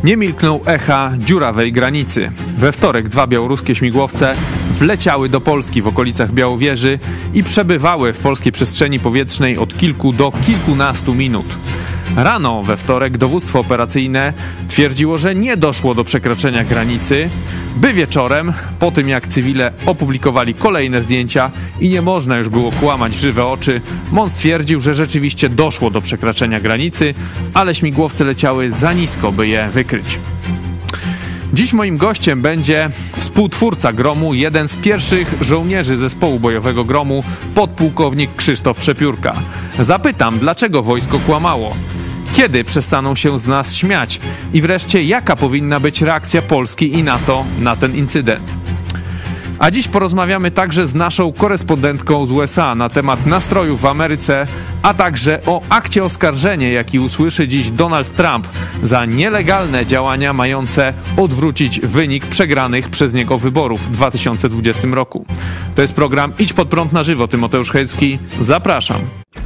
Nie milkną echa dziurawej granicy. We wtorek 2 białoruskie śmigłowce wleciały do Polski w okolicach Białowieży i przebywały w polskiej przestrzeni powietrznej od kilku do kilkunastu minut. Rano we wtorek dowództwo operacyjne twierdziło, że nie doszło do przekroczenia granicy, by wieczorem, po tym jak cywile opublikowali kolejne zdjęcia i nie można już było kłamać w żywe oczy, MON stwierdził, że rzeczywiście doszło do przekroczenia granicy, ale śmigłowce leciały za nisko, by je wykryć. Dziś moim gościem będzie współtwórca Gromu, jeden z pierwszych żołnierzy zespołu bojowego Gromu, podpułkownik Krzysztof Przepiórka. Zapytam, dlaczego wojsko kłamało? Kiedy przestaną się z nas śmiać? I wreszcie, jaka powinna być reakcja Polski i NATO na ten incydent? A dziś porozmawiamy także z naszą korespondentką z USA na temat nastrojów w Ameryce, a także o akcie oskarżenia, jaki usłyszy dziś Donald Trump za nielegalne działania mające odwrócić wynik przegranych przez niego wyborów w 2020 roku. To jest program Idź Pod Prąd na żywo. Tymoteusz Hejcki. Zapraszam.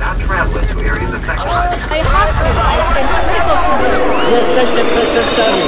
Jesteście przestępcami.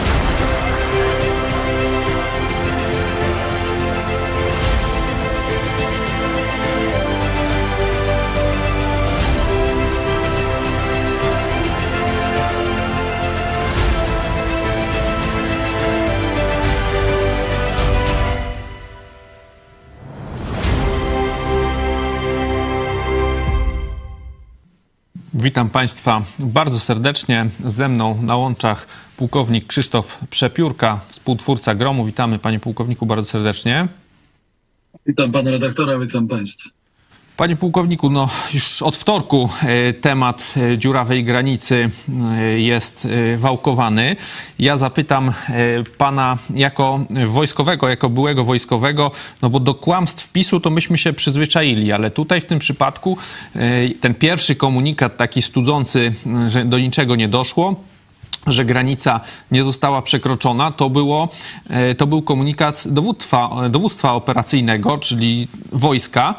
Witam Państwa bardzo serdecznie. Ze mną na łączach pułkownik Krzysztof Przepiórka, współtwórca Gromu. Witamy, panie pułkowniku, bardzo serdecznie. Witam pana redaktora, witam państwa. Panie pułkowniku, już od wtorku temat dziurawej granicy jest wałkowany. Ja zapytam pana jako wojskowego, jako byłego wojskowego, bo do kłamstw PiS-u to myśmy się przyzwyczaili, ale tutaj w tym przypadku ten pierwszy komunikat taki studzący, że do niczego nie doszło, że granica nie została przekroczona, to był komunikat dowództwa operacyjnego, czyli wojska.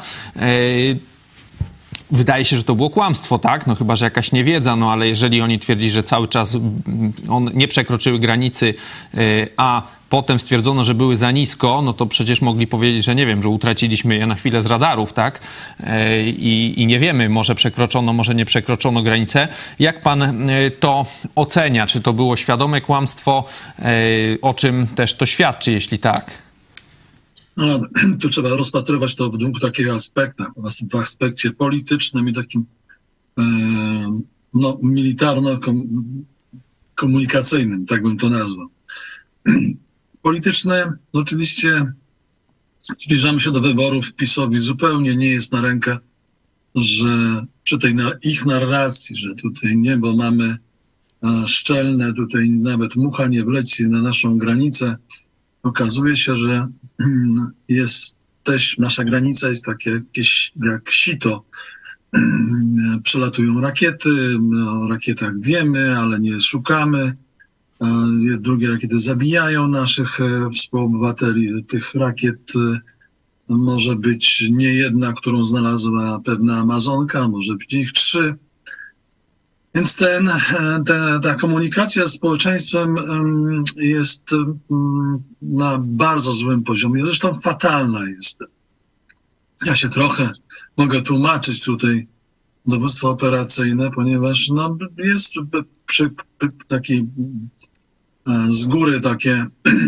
Wydaje się, że to było kłamstwo, tak? Chyba że jakaś niewiedza, ale jeżeli oni twierdzili, że cały czas nie przekroczyły granicy, a potem stwierdzono, że były za nisko, to przecież mogli powiedzieć, że nie wiem, że utraciliśmy je na chwilę z radarów, tak? I nie wiemy, może przekroczono, może nie przekroczono granicę. Jak pan to ocenia? Czy to było świadome kłamstwo? O czym też to świadczy, jeśli tak? Tu trzeba rozpatrywać to w dwóch takich aspektach. W aspekcie politycznym i takim militarno-komunikacyjnym, tak bym to nazwał. Polityczne, oczywiście zbliżamy się do wyborów. PiS-owi zupełnie nie jest na rękę, że przy tej ich narracji, że tutaj niebo mamy szczelne, tutaj nawet mucha nie wleci na naszą granicę, okazuje się, że nasza granica jest takie jakieś jak sito. Przelatują rakiety, o rakietach wiemy, ale nie szukamy. Drugie rakiety zabijają naszych współobywateli. Tych rakiet może być nie jedna, którą znalazła pewna Amazonka, może być ich 3. Więc ta komunikacja z społeczeństwem jest na bardzo złym poziomie. Zresztą fatalna jest. Ja się trochę mogę tłumaczyć tutaj dowództwo operacyjne, ponieważ jest taki z góry takie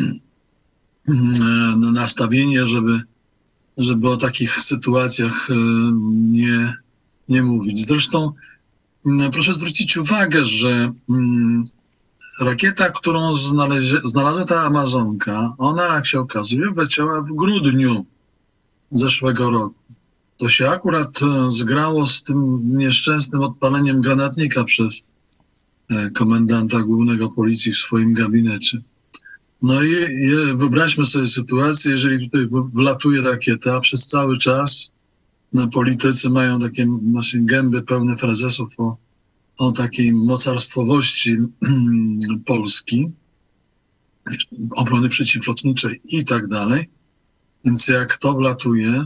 nastawienie, żeby o takich sytuacjach nie mówić. Zresztą proszę zwrócić uwagę, że rakieta, którą znalazła ta Amazonka, ona, jak się okazuje, wleciała w grudniu zeszłego roku. To się akurat zgrało z tym nieszczęsnym odpaleniem granatnika przez komendanta głównego policji w swoim gabinecie. I wyobraźmy sobie sytuację, jeżeli tutaj wlatuje rakieta, przez cały czas politycy mają takie gęby pełne frazesów o takiej mocarstwowości Polski, obrony przeciwlotniczej i tak dalej. Więc jak to wlatuje,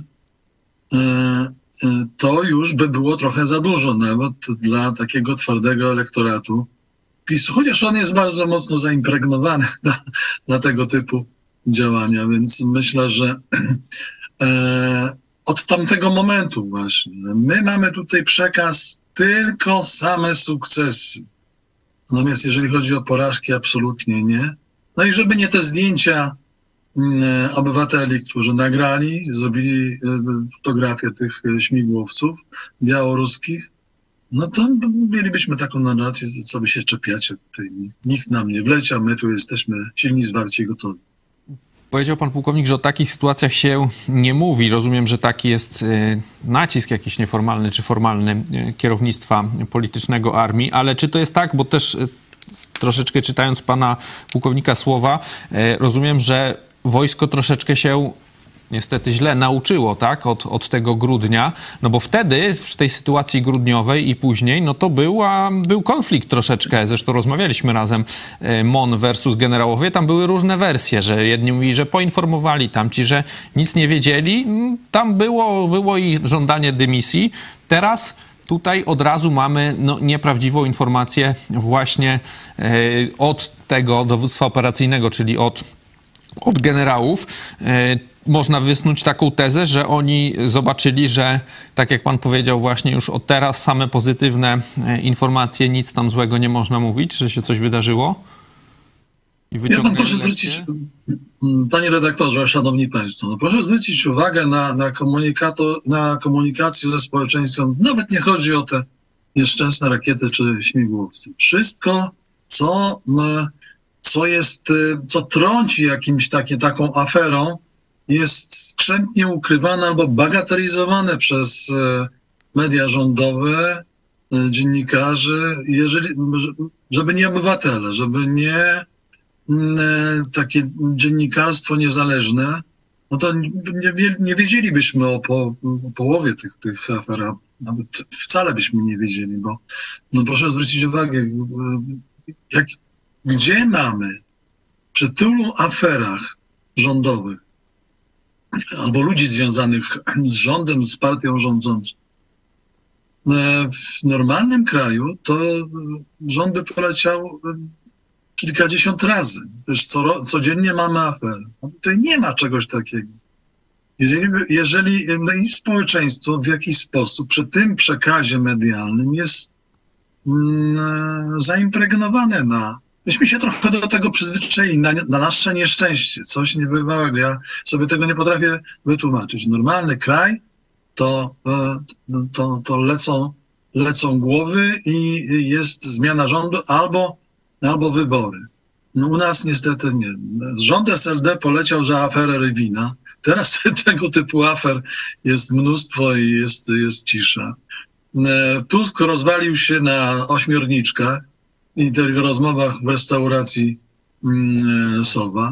to już by było trochę za dużo nawet dla takiego twardego elektoratu PiS-u, chociaż on jest bardzo mocno zaimpregnowany na tego typu działania, więc myślę, że od tamtego momentu właśnie my mamy tutaj przekaz tylko same sukcesy. Natomiast jeżeli chodzi o porażki, absolutnie nie. No i żeby nie te zdjęcia obywateli, którzy nagrali, zrobili fotografię tych śmigłowców białoruskich, no to mielibyśmy taką narrację, co wy się czepiacie tutaj. Nikt nam nie wleciał, my tu jesteśmy silni, zwarci i gotowi. Powiedział pan pułkownik, że o takich sytuacjach się nie mówi. Rozumiem, że taki jest nacisk jakiś nieformalny czy formalny kierownictwa politycznego armii, ale czy to jest tak, bo też troszeczkę czytając pana pułkownika słowa, rozumiem, że wojsko troszeczkę się niestety źle nauczyło, tak, od tego grudnia, no bo wtedy w tej sytuacji grudniowej i później, no to był konflikt troszeczkę, zresztą rozmawialiśmy razem, MON versus generałowie, tam były różne wersje, że jedni mówili, że poinformowali, tamci, że nic nie wiedzieli, tam było i żądanie dymisji. Teraz tutaj od razu mamy nieprawdziwą informację właśnie od tego dowództwa operacyjnego, czyli od generałów. Można wysnuć taką tezę, że oni zobaczyli, że tak jak pan powiedział właśnie już od teraz same pozytywne informacje, nic tam złego nie można mówić, że się coś wydarzyło? Ja pan proszę zwrócić, panie redaktorze, szanowni państwo, no proszę zwrócić uwagę na komunikację ze społeczeństwem. Nawet nie chodzi o te nieszczęsne rakiety czy śmigłowce. Wszystko, co trąci taką aferą, jest skrzętnie ukrywane albo bagatelizowane przez media rządowe, dziennikarzy, żeby nie obywatele, żeby nie takie dziennikarstwo niezależne, no to nie wiedzielibyśmy o połowie tych afer, nawet wcale byśmy nie wiedzieli, bo no proszę zwrócić uwagę, gdzie mamy przy tylu aferach rządowych albo ludzi związanych z rządem, z partią rządzącą. W normalnym kraju to rząd by poleciał kilkadziesiąt razy. Przecież codziennie mamy aferę. A tutaj nie ma czegoś takiego. Jeżeli i społeczeństwo w jakiś sposób przy tym przekazie medialnym jest zaimpregnowane Myśmy się trochę do tego przyzwyczaili, na nasze nieszczęście, coś niebywałego. Ja sobie tego nie potrafię wytłumaczyć. Normalny kraj to lecą głowy i jest zmiana rządu albo wybory. No u nas niestety nie. Rząd SLD poleciał za aferę Rywina. Teraz tego typu afer jest mnóstwo i jest cisza. Tusk rozwalił się na ośmiorniczkach i tych rozmowach w restauracji Sowa.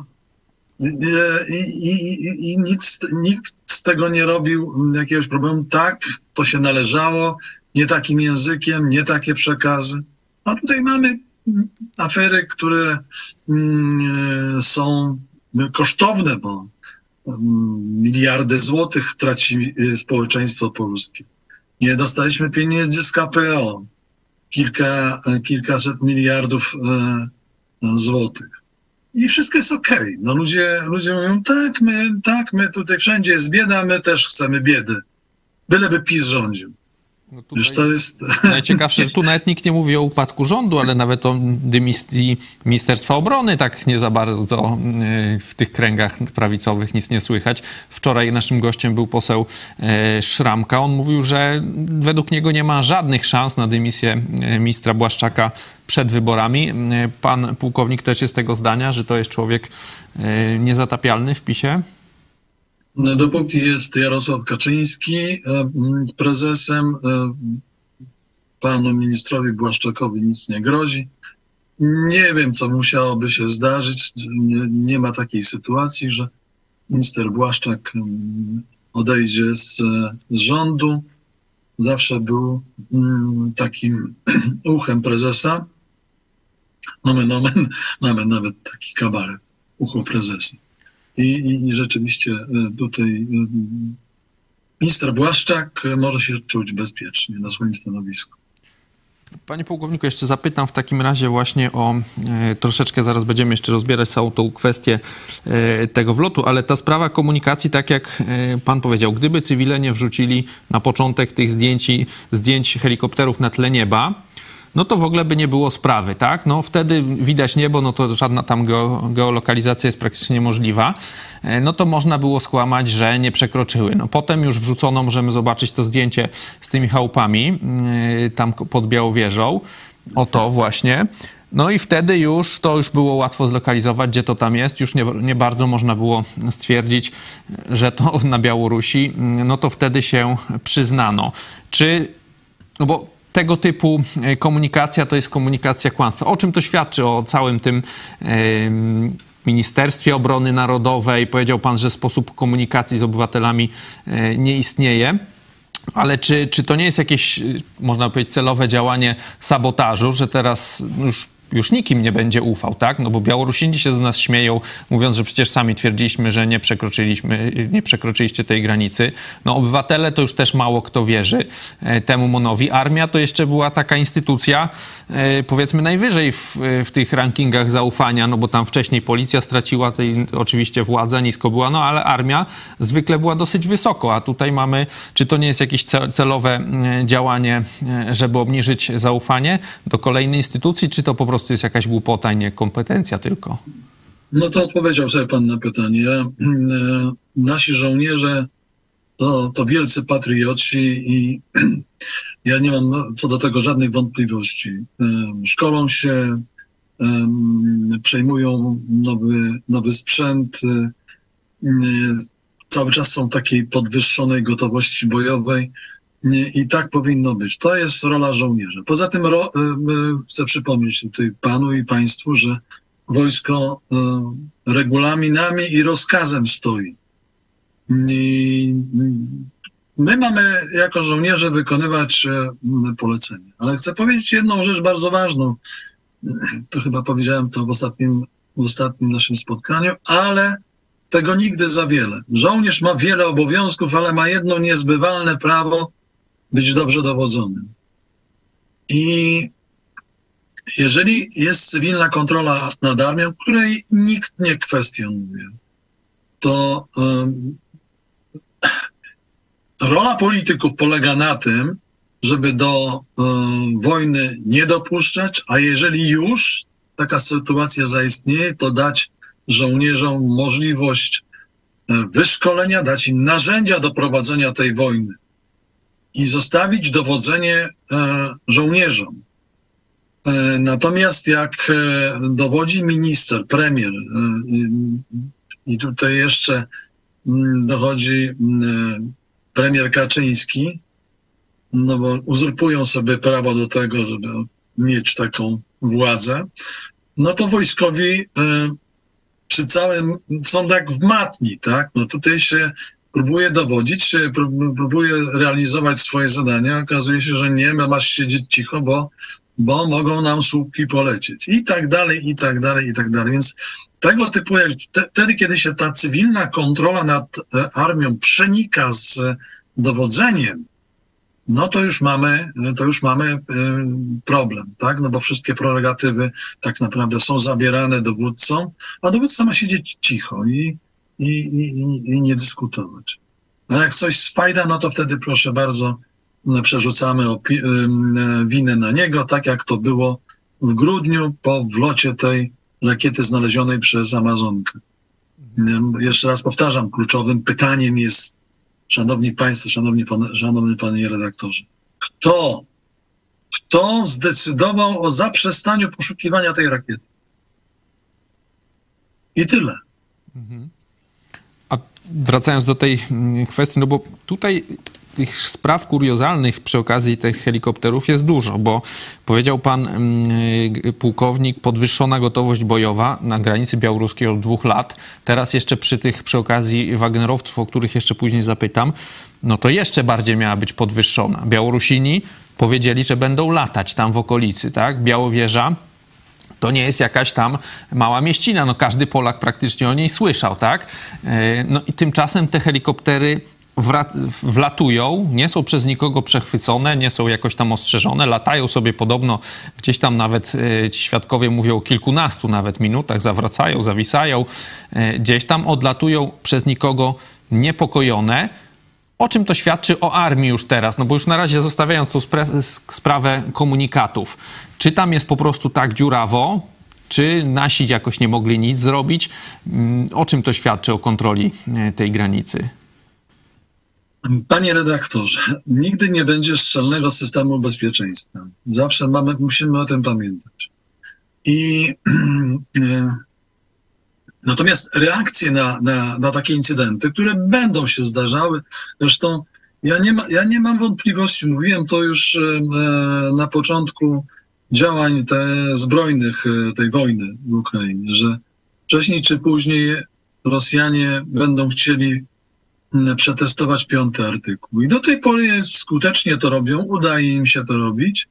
I nikt z tego nie robił jakiegoś problemu. Tak, to się należało, nie takim językiem, nie takie przekazy. A tutaj mamy afery, które są kosztowne, bo miliardy złotych traci społeczeństwo polskie. Nie dostaliśmy pieniędzy z KPO. Kilkaset miliardów złotych. I wszystko jest okej. No ludzie mówią, my tutaj wszędzie jest bieda, my też chcemy biedy. Byleby PiS rządził. No to jest... Najciekawsze, że tu nawet nikt nie mówi o upadku rządu, ale nawet o dymisji Ministerstwa Obrony tak nie za bardzo w tych kręgach prawicowych nic nie słychać. Wczoraj naszym gościem był poseł Szramka. On mówił, że według niego nie ma żadnych szans na dymisję ministra Błaszczaka przed wyborami. Pan pułkownik też jest tego zdania, że to jest człowiek niezatapialny w PiS-ie? No, dopóki jest Jarosław Kaczyński prezesem, panu ministrowi Błaszczakowi nic nie grozi. Nie wiem, co musiałoby się zdarzyć. Nie ma takiej sytuacji, że minister Błaszczak odejdzie z rządu. Zawsze był takim uchem prezesa. Mamy nawet taki kabaret, ucho prezesa. I rzeczywiście tutaj minister Błaszczak może się czuć bezpiecznie na swoim stanowisku. Panie pułkowniku, jeszcze zapytam w takim razie właśnie o troszeczkę, zaraz będziemy jeszcze rozbierać całą tą kwestię tego wlotu, ale ta sprawa komunikacji, tak jak pan powiedział, gdyby cywile nie wrzucili na początek tych zdjęć helikopterów na tle nieba, no to w ogóle by nie było sprawy, tak? No wtedy widać niebo, no to żadna tam geolokalizacja jest praktycznie niemożliwa. No to można było skłamać, że nie przekroczyły. No potem już wrzucono, możemy zobaczyć to zdjęcie z tymi chałupami tam pod Białowieżą. Oto właśnie. No i wtedy już to już było łatwo zlokalizować, gdzie to tam jest. Już nie bardzo można było stwierdzić, że to na Białorusi. No to wtedy się przyznano. No bo tego typu komunikacja to jest komunikacja kłamstwa. O czym to świadczy? O całym tym Ministerstwie Obrony Narodowej. Powiedział pan, że sposób komunikacji z obywatelami nie istnieje. Ale czy to nie jest jakieś, można powiedzieć, celowe działanie sabotażu, że teraz już nikim nie będzie ufał, tak? No bo Białorusini się z nas śmieją, mówiąc, że przecież sami twierdziliśmy, że nie przekroczyliście tej granicy. No obywatele to już też mało kto wierzy temu MON-owi. Armia to jeszcze była taka instytucja, powiedzmy najwyżej w tych rankingach zaufania, no bo tam wcześniej policja straciła, oczywiście władza nisko była, no ale armia zwykle była dosyć wysoko, a tutaj mamy, czy to nie jest jakieś celowe działanie, żeby obniżyć zaufanie do kolejnej instytucji, czy to po prostu jest jakaś głupota i niekompetencja tylko? No to odpowiedział sobie pan na pytanie. Nasi żołnierze to wielcy patrioci i ja nie mam co do tego żadnych wątpliwości. Szkolą się, przejmują nowy sprzęt, cały czas są w takiej podwyższonej gotowości bojowej. I tak powinno być. To jest rola żołnierza. Poza tym chcę przypomnieć tutaj panu i państwu, że wojsko regulaminami i rozkazem stoi. I my mamy jako żołnierze wykonywać polecenia. Ale chcę powiedzieć jedną rzecz bardzo ważną. To chyba powiedziałem to w ostatnim naszym spotkaniu, ale tego nigdy za wiele. Żołnierz ma wiele obowiązków, ale ma jedno niezbywalne prawo być dobrze dowodzonym. I jeżeli jest cywilna kontrola nad armią, której nikt nie kwestionuje, to rola polityków polega na tym, żeby do wojny nie dopuszczać, a jeżeli już taka sytuacja zaistnieje, to dać żołnierzom możliwość wyszkolenia, dać im narzędzia do prowadzenia tej wojny i zostawić dowodzenie żołnierzom. Natomiast jak dowodzi minister, premier i tutaj jeszcze dochodzi premier Kaczyński, no bo uzurpują sobie prawo do tego, żeby mieć taką władzę, no to wojskowi przy całym są tak w matni, tak? No tutaj się próbuje dowodzić, próbuje realizować swoje zadania, okazuje się, że nie, masz siedzieć cicho, bo mogą nam słupki polecieć. I tak dalej, i tak dalej, i tak dalej. Więc tego typu, wtedy, kiedy się ta cywilna kontrola nad armią przenika z dowodzeniem, no to już mamy problem, tak? No bo wszystkie prerogatywy tak naprawdę są zabierane dowódcom, a dowódca ma siedzieć cicho i nie dyskutować. A jak coś sfajda, no to wtedy proszę bardzo, przerzucamy winę na niego, tak jak to było w grudniu po wlocie tej rakiety znalezionej przez Amazonkę. Jeszcze raz powtarzam, kluczowym pytaniem jest, szanowni państwo, szanowny panie redaktorze, kto zdecydował o zaprzestaniu poszukiwania tej rakiety? I tyle. A wracając do tej kwestii, no bo tutaj tych spraw kuriozalnych przy okazji tych helikopterów jest dużo, bo powiedział pan pułkownik, podwyższona gotowość bojowa na granicy białoruskiej od 2 lat. Teraz jeszcze przy okazji Wagnerowców, o których jeszcze później zapytam, no to jeszcze bardziej miała być podwyższona. Białorusini powiedzieli, że będą latać tam w okolicy, tak? Białowieża to nie jest jakaś tam mała mieścina, no każdy Polak praktycznie o niej słyszał, tak? No i tymczasem te helikoptery wlatują, nie są przez nikogo przechwycone, nie są jakoś tam ostrzeżone, latają sobie podobno, gdzieś tam nawet ci świadkowie mówią o kilkunastu nawet minutach, zawracają, zawisają, gdzieś tam odlatują przez nikogo niepokojone. O czym to świadczy o armii już teraz? No bo już na razie zostawiając tą sprawę komunikatów. Czy tam jest po prostu tak dziurawo, czy nasi jakoś nie mogli nic zrobić? O czym to świadczy o kontroli tej granicy? Panie redaktorze, nigdy nie będzie szczelnego systemu bezpieczeństwa. Zawsze musimy o tym pamiętać. Natomiast reakcje na takie incydenty, które będą się zdarzały, zresztą ja nie mam wątpliwości, mówiłem to już na początku działań zbrojnych tej wojny w Ukrainie, że wcześniej czy później Rosjanie będą chcieli przetestować 5. artykuł. I do tej pory skutecznie to robią, udaje im się to robić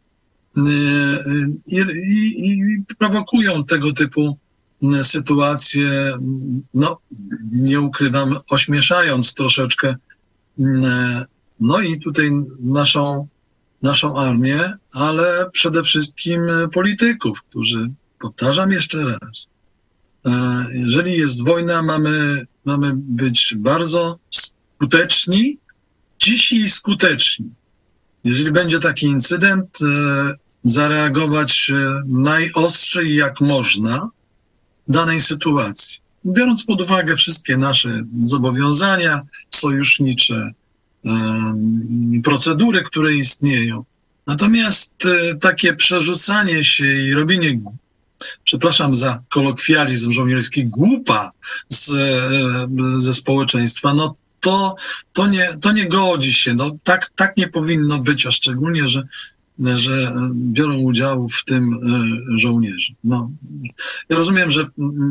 i prowokują tego typu sytuacje, no nie ukrywam, ośmieszając troszeczkę, no i tutaj naszą armię, ale przede wszystkim polityków, którzy, powtarzam jeszcze raz, jeżeli jest wojna, mamy być bardzo skuteczni, dzisiaj skuteczni. Jeżeli będzie taki incydent, zareagować najostrzej jak można w danej sytuacji. Biorąc pod uwagę wszystkie nasze zobowiązania sojusznicze, procedury, które istnieją. Natomiast takie przerzucanie się i robienie, przepraszam za kolokwializm żołnierski, głupa ze społeczeństwa, no to nie godzi się. No, tak nie powinno być, a szczególnie, że biorą udział w tym żołnierze. No, ja rozumiem, że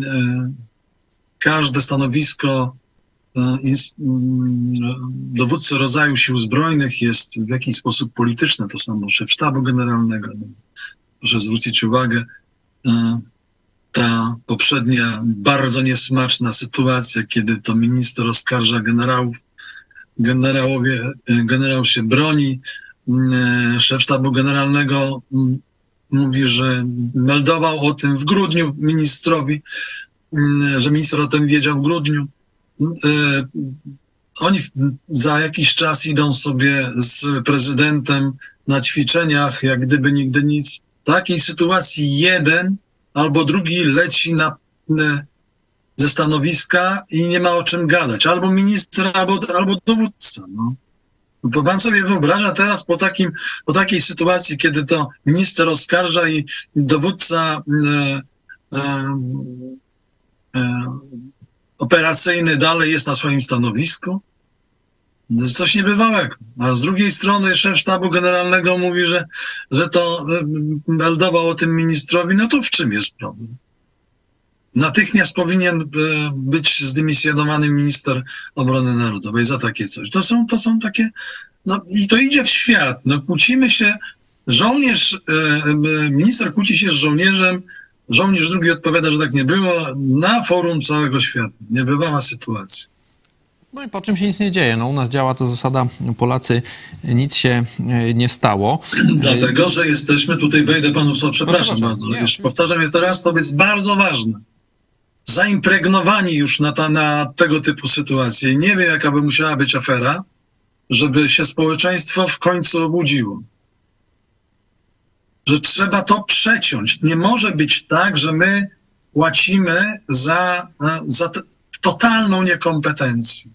każde stanowisko dowódcy rodzaju sił zbrojnych jest w jakiś sposób polityczne, to samo szef sztabu generalnego. Proszę zwrócić uwagę, ta poprzednia bardzo niesmaczna sytuacja, kiedy to minister oskarża generałów, generał się broni, szef sztabu generalnego mówi, że meldował o tym w grudniu ministrowi, że minister o tym wiedział w grudniu. Oni za jakiś czas idą sobie z prezydentem na ćwiczeniach, jak gdyby nigdy nic. W takiej sytuacji jeden albo drugi leci ze stanowiska i nie ma o czym gadać. Albo minister, albo dowódca. No. Bo pan sobie wyobraża teraz po takiej sytuacji, kiedy to minister oskarża i dowódca operacyjny dalej jest na swoim stanowisku? Coś niebywałego. A z drugiej strony szef sztabu generalnego mówi, że to meldował o tym ministrowi. No to w czym jest problem? Natychmiast powinien być zdymisjonowany minister obrony narodowej za takie coś. To są takie, no i to idzie w świat. No kłócimy się, minister kłóci się z żołnierzem, żołnierz drugi odpowiada, że tak nie było, na forum całego świata. Niebywała sytuacja. No i po czym się nic nie dzieje. No u nas działa ta zasada, Polacy, nic się nie stało. Dlatego, że jesteśmy tutaj, wejdę panu w słowo, przepraszam bardzo. Powtarzam jeszcze raz, to jest bardzo ważne. Zaimpregnowani już na tego typu sytuacje. Nie wiem, jaka by musiała być afera, żeby się społeczeństwo w końcu obudziło. Że trzeba to przeciąć. Nie może być tak, że my płacimy za totalną niekompetencję.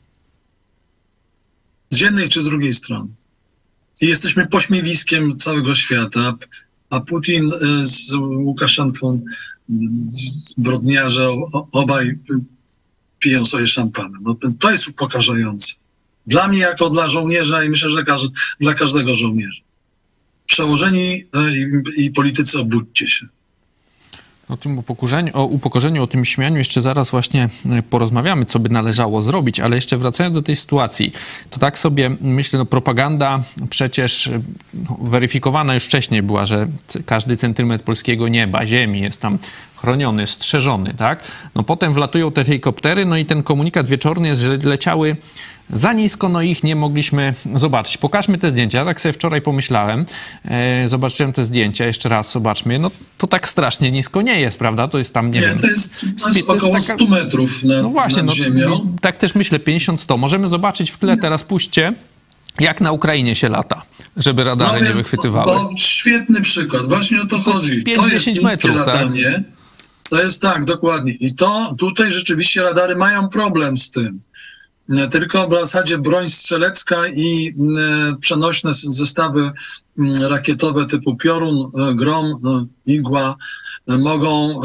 Z jednej czy z drugiej strony. I jesteśmy pośmiewiskiem całego świata, a Putin z Łukaszenką, zbrodniarze, obaj piją sobie szampanem. No, to jest upokarzające. Dla mnie jako dla żołnierza i myślę, że dla każdego żołnierza. Przełożeni i politycy, obudźcie się. O tym upokorzeniu, o tym śmianiu jeszcze zaraz właśnie porozmawiamy, co by należało zrobić, ale jeszcze wracając do tej sytuacji, to tak sobie myślę, no propaganda przecież weryfikowana już wcześniej była, że każdy centymetr polskiego nieba, ziemi jest tam chroniony, strzeżony, tak? No potem wlatują te helikoptery, no i ten komunikat wieczorny jest, że leciały za nisko, no ich nie mogliśmy zobaczyć. Pokażmy te zdjęcia. Ja tak sobie wczoraj pomyślałem, zobaczyłem te zdjęcia, jeszcze raz zobaczmy. No to tak strasznie nisko nie jest, prawda? To jest tam, nie wiem... To jest około 100 metrów nad ziemią. Tak też myślę, 50-100. Możemy zobaczyć w tle, teraz puśćcie, jak na Ukrainie się lata, żeby radary nie wychwytywały. Świetny przykład, właśnie o to chodzi. To jest niskie metrów, latanie. Tak? To jest tak, dokładnie. I to tutaj rzeczywiście radary mają problem z tym. Tylko w zasadzie broń strzelecka i przenośne zestawy rakietowe typu Piorun, Grom, Igła mogą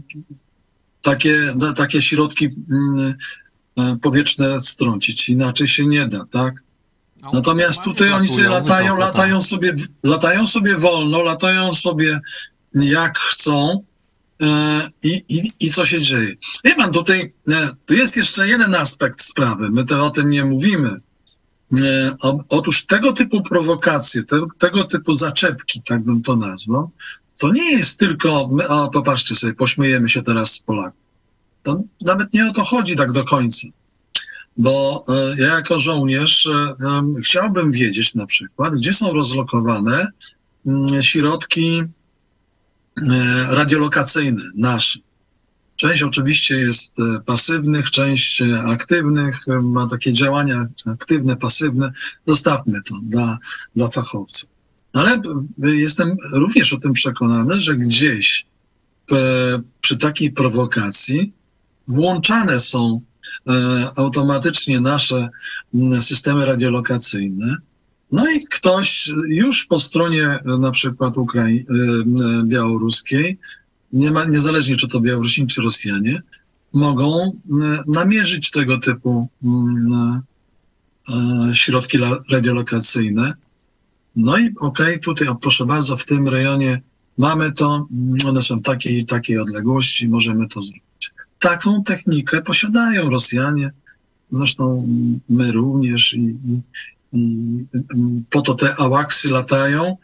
takie środki powietrzne strącić. Inaczej się nie da, tak? Natomiast tutaj oni sobie latają sobie wolno, latają sobie jak chcą i co się dzieje. Wie pan, tutaj tu jest jeszcze jeden aspekt sprawy, my o tym nie mówimy. Otóż tego typu prowokacje, tego typu zaczepki, tak bym to nazwał, to nie jest tylko, popatrzcie sobie, pośmiejemy się teraz z Polaków. To nawet nie o to chodzi tak do końca. Bo ja jako żołnierz chciałbym wiedzieć na przykład, gdzie są rozlokowane środki radiolokacyjne nasze. Część oczywiście jest pasywnych, część aktywnych, ma takie działania aktywne, pasywne. Zostawmy to dla fachowców. Ale jestem również o tym przekonany, że gdzieś przy takiej prowokacji włączane są automatycznie nasze systemy radiolokacyjne. No i ktoś już po stronie na przykład białoruskiej, niezależnie czy to Białorusini, czy Rosjanie, mogą namierzyć tego typu środki radiolokacyjne. No i tutaj proszę bardzo, w tym rejonie mamy to, one są takiej i takiej odległości, możemy to zrobić. Taką technikę posiadają Rosjanie, zresztą my również i po to te awaksy latają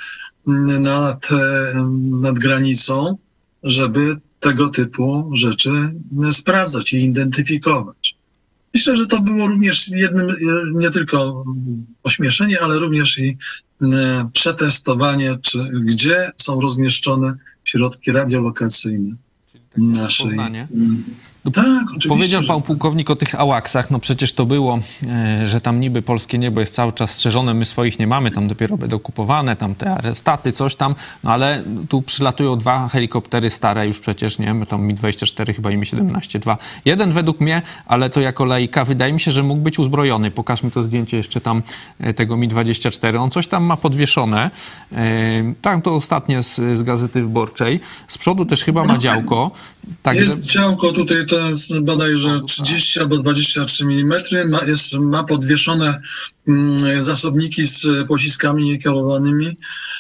nad granicą, żeby tego typu rzeczy sprawdzać i identyfikować. Myślę, że to było również jednym, nie tylko ośmieszenie, ale również i przetestowanie, gdzie są rozmieszczone środki radiolokacyjne naszej. Tak, oczywiście. Powiedział pan pułkownik o tych awaksach, no przecież to było, że tam niby polskie niebo jest cały czas strzeżone, my swoich nie mamy, tam dopiero będą kupowane, tam te arestaty, coś tam, no ale tu przylatują 2 helikoptery stare już przecież, nie, tam Mi-24 chyba i Mi-17-2. Jeden według mnie, ale to jako laika, wydaje mi się, że mógł być uzbrojony. Pokażmy to zdjęcie jeszcze tam tego Mi-24. On coś tam ma podwieszone. Tak, to ostatnie z Gazety Wyborczej. Z przodu też chyba ma działko. Także... Jest działko tutaj, to jest bodajże 30 albo 23 mm. Ma podwieszone zasobniki z pociskami niekierowanymi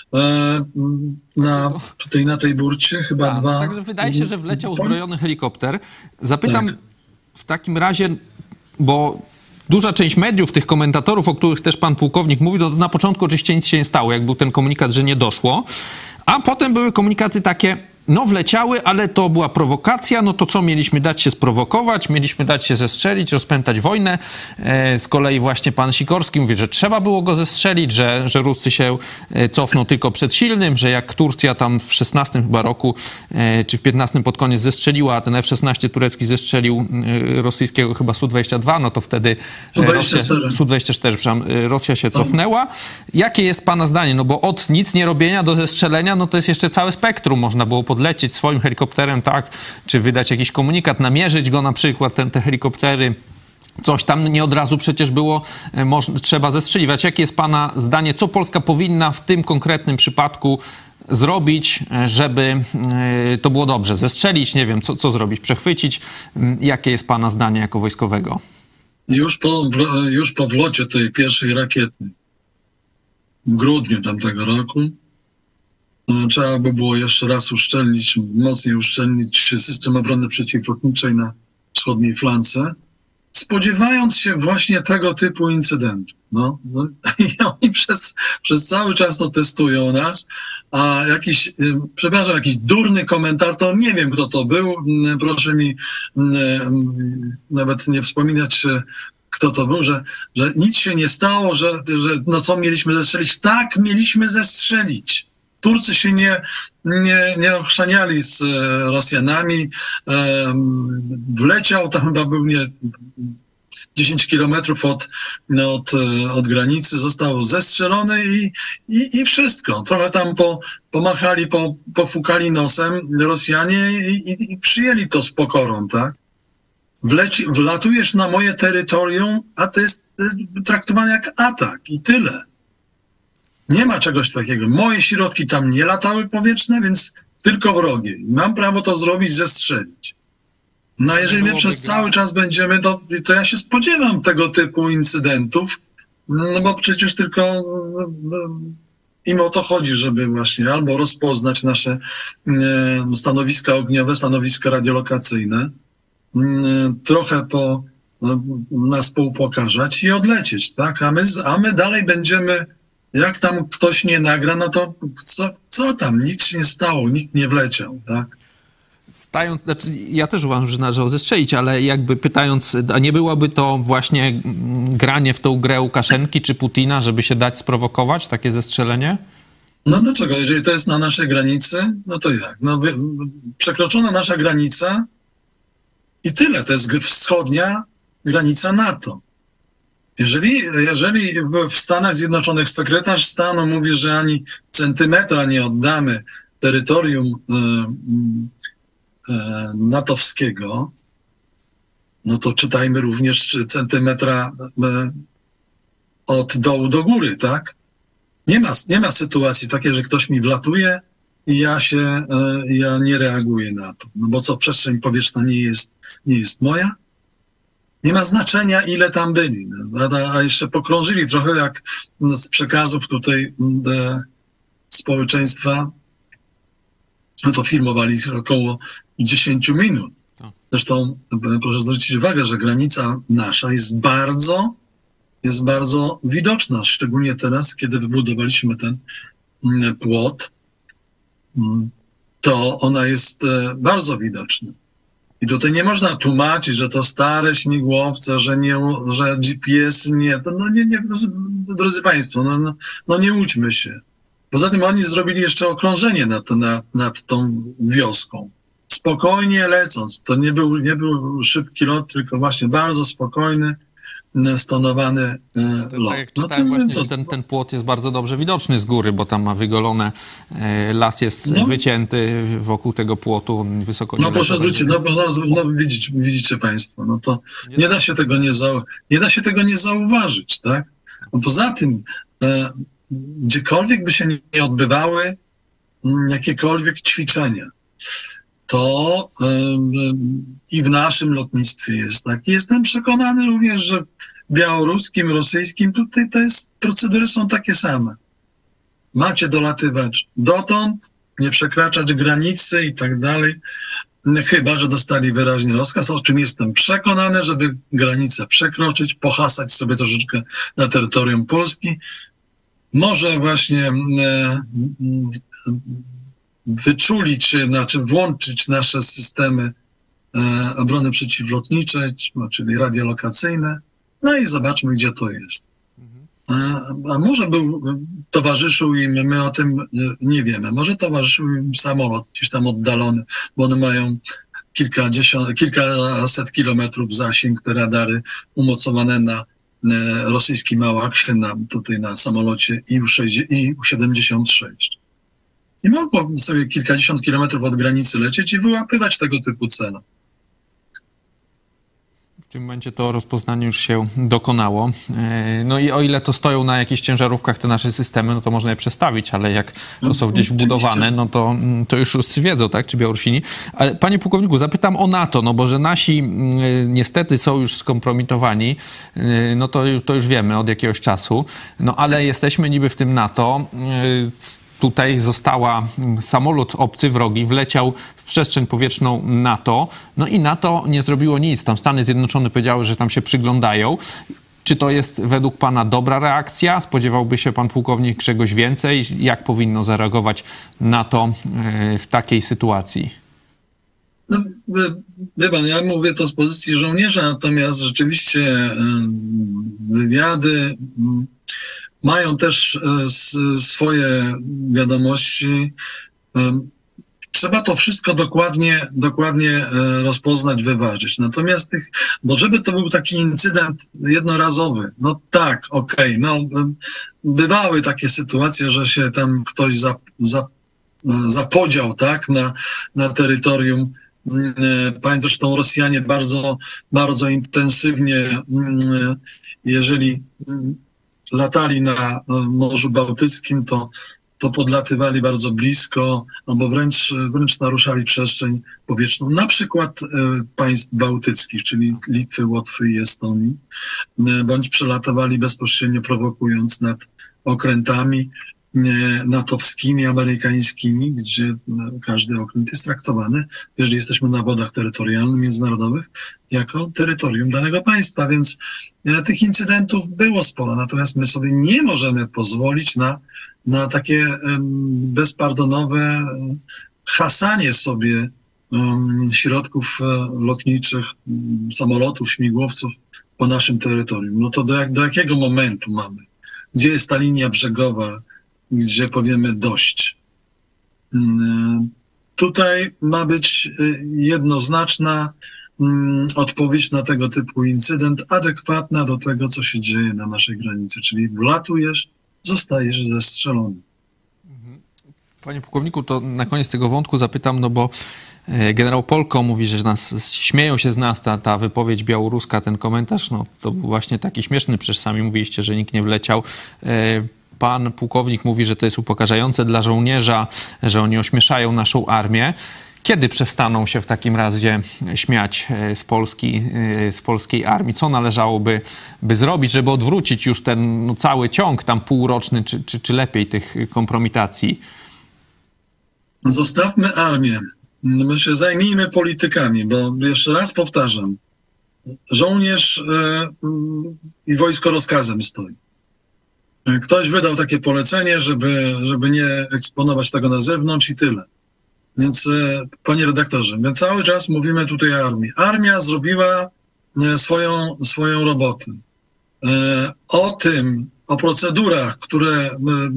na tej burcie, chyba 2. Także wydaje się, że wleciał uzbrojony helikopter. Zapytam w takim razie, bo duża część mediów, tych komentatorów, o których też pan pułkownik mówił, to na początku oczywiście nic się nie stało, jak był ten komunikat, że nie doszło, a potem były komunikaty takie, no wleciały, ale to była prowokacja, no to co, mieliśmy dać się sprowokować, mieliśmy dać się zestrzelić, rozpętać wojnę. Z kolei właśnie pan Sikorski mówi, że trzeba było go zestrzelić, że Ruscy się cofną tylko przed silnym, że jak Turcja tam w 16 chyba roku, czy w 15 pod koniec zestrzeliła, a ten F-16 turecki zestrzelił rosyjskiego chyba Su-22, no to wtedy Su-24, Rosja się cofnęła. Jakie jest pana zdanie? No bo od nic nie robienia do zestrzelenia, no to jest jeszcze całe spektrum, można było podlecieć swoim helikopterem, tak, czy wydać jakiś komunikat, namierzyć go na przykład, te helikoptery, coś tam nie od razu przecież było, trzeba zestrzeliwać. Jakie jest pana zdanie, co Polska powinna w tym konkretnym przypadku zrobić, żeby to było dobrze? Zestrzelić, nie wiem, co zrobić, przechwycić? Jakie jest pana zdanie jako wojskowego? Już po wlocie tej pierwszej rakiety w grudniu tamtego roku trzeba by było jeszcze raz mocniej uszczelnić system obrony przeciwlotniczej na wschodniej flance, spodziewając się właśnie tego typu incydentów. I oni przez cały czas to testują nas, a jakiś durny komentator, nie wiem kto to był, proszę mi nawet nie wspominać kto to był, że nic się nie stało, że no co mieliśmy zestrzelić? Tak, mieliśmy zestrzelić. Turcy się nie ochrzaniali z Rosjanami. Wleciał, tam chyba był 10 kilometrów od granicy, został zestrzelony i wszystko. Trochę tam pomachali, pofukali nosem Rosjanie i przyjęli to z pokorą, tak? Wlatujesz na moje terytorium, a to jest traktowane jak atak i tyle. Nie ma czegoś takiego. Moje środki tam nie latały powietrzne, więc tylko wrogie. Mam prawo to zrobić, zestrzelić. No a jeżeli my przez cały czas będziemy, to ja się spodziewam tego typu incydentów, no bo przecież tylko im o to chodzi, żeby właśnie albo rozpoznać nasze stanowiska ogniowe, stanowiska radiolokacyjne, trochę nas poupokarzać i odlecieć, tak? A my dalej będziemy, jak tam ktoś nie nagra, no to co tam? Nic się nie stało, nikt nie wleciał, tak? Znaczy ja też uważam, że należało zestrzelić, ale jakby pytając, a nie byłoby to właśnie granie w tą grę Łukaszenki czy Putina, żeby się dać sprowokować, takie zestrzelenie? No dlaczego? Jeżeli to jest na naszej granicy, no to jak? No, przekroczona nasza granica i tyle. To jest wschodnia granica NATO. Jeżeli w Stanach Zjednoczonych sekretarz stanu mówi, że ani centymetra nie oddamy terytorium natowskiego, no to czytajmy również czytajmy od dołu do góry, tak? Nie ma sytuacji takiej, że ktoś mi wlatuje i ja nie reaguję na to. No bo co, przestrzeń powietrzna nie jest moja? Nie ma znaczenia, ile tam byli. A jeszcze pokrążyli trochę jak z przekazów tutaj społeczeństwa, no to filmowali około 10 minut. Zresztą proszę zwrócić uwagę, że granica nasza jest bardzo widoczna, szczególnie teraz, kiedy wybudowaliśmy ten płot, to ona jest bardzo widoczna. I tutaj nie można tłumaczyć, że to stare śmigłowce, że GPS nie, drodzy Państwo, no nie łudźmy się. Poza tym oni zrobili jeszcze okrążenie nad tą wioską. Spokojnie lecąc, to nie był szybki lot, tylko właśnie bardzo spokojny, stonowany lot. Tak jak czytałem właśnie, że ten płot jest bardzo dobrze widoczny z góry, bo tam ma wygolone, las jest wycięty wokół tego płotu, wysoko nie. No proszę zwrócić, widzicie Państwo, no to nie da się tego nie zauważyć, tak? No poza tym, gdziekolwiek by się nie odbywały jakiekolwiek ćwiczenia, to i w naszym lotnictwie jest tak. Jestem przekonany również, że białoruskim, rosyjskim, tutaj procedury są takie same. Macie dolatywać dotąd, nie przekraczać granicy i tak dalej, chyba że dostali wyraźny rozkaz, o czym jestem przekonany, żeby granicę przekroczyć, pohasać sobie troszeczkę na terytorium Polski. Może właśnie wyczulić, znaczy włączyć nasze systemy obrony przeciwlotniczej, czyli radiolokacyjne, no i zobaczmy, gdzie to jest. A może towarzyszył im, my o tym nie wiemy, może towarzyszył im samolot gdzieś tam oddalony, bo one mają kilkaset kilometrów zasięg, te radary umocowane na rosyjskim Małaksie, tutaj na samolocie IU-76. I mogło sobie kilkadziesiąt kilometrów od granicy lecieć i wyłapywać tego typu cele. W tym momencie to rozpoznanie już się dokonało. No i o ile to stoją na jakichś ciężarówkach te nasze systemy, no to można je przestawić, ale jak to są gdzieś wbudowane, no to już Ruscy wiedzą, tak, czy Białorusini. Ale panie pułkowniku, zapytam o NATO, no bo że nasi niestety są już skompromitowani, no to już wiemy od jakiegoś czasu, no ale jesteśmy niby w tym NATO. Tutaj samolot obcy, wrogi, wleciał w przestrzeń powietrzną NATO, no i NATO nie zrobiło nic. Tam Stany Zjednoczone powiedziały, że tam się przyglądają. Czy to jest według pana dobra reakcja? Spodziewałby się pan pułkownik czegoś więcej? Jak powinno zareagować NATO w takiej sytuacji? No, wie pan, ja mówię to z pozycji żołnierza, natomiast rzeczywiście wywiady mają też swoje wiadomości. Trzeba to wszystko dokładnie rozpoznać, wyważyć. Natomiast bo żeby to był taki incydent jednorazowy, no tak, okej, no bywały takie sytuacje, że się tam ktoś zapodział, tak, na terytorium państw. Zresztą Rosjanie bardzo intensywnie, jeżeli latali na Morzu Bałtyckim, to podlatywali bardzo blisko, albo wręcz naruszali przestrzeń powietrzną, na przykład państw bałtyckich, czyli Litwy, Łotwy i Estonii, bądź przelatowali bezpośrednio, prowokując nad okrętami natowskimi, amerykańskimi, gdzie każdy okręt jest traktowany, jeżeli jesteśmy na wodach terytorialnych, międzynarodowych, jako terytorium danego państwa, więc tych incydentów było sporo, natomiast my sobie nie możemy pozwolić na takie bezpardonowe hasanie sobie środków lotniczych, samolotów, śmigłowców po naszym terytorium. No to do jakiego momentu mamy? Gdzie jest ta linia brzegowa, gdzie powiemy dość? Tutaj ma być jednoznaczna odpowiedź na tego typu incydent, adekwatna do tego, co się dzieje na naszej granicy, czyli wlatujesz, zostajesz zestrzelony. Panie pułkowniku, to na koniec tego wątku zapytam, no bo generał Polko mówi, że śmieją się z nas, ta wypowiedź białoruska, ten komentarz, no to był właśnie taki śmieszny, przecież sami mówiliście, że nikt nie wleciał. Pan pułkownik mówi, że to jest upokarzające dla żołnierza, że oni ośmieszają naszą armię. Kiedy przestaną się w takim razie śmiać z polskiej armii? Co należałoby zrobić, żeby odwrócić już ten cały ciąg tam półroczny, czy lepiej tych kompromitacji? Zostawmy armię. My się zajmijmy politykami, bo jeszcze raz powtarzam, żołnierz i wojsko rozkazem stoi. Ktoś wydał takie polecenie, żeby nie eksponować tego na zewnątrz i tyle. Więc, panie redaktorze, my cały czas mówimy tutaj o armii. Armia zrobiła swoją robotę. O procedurach, które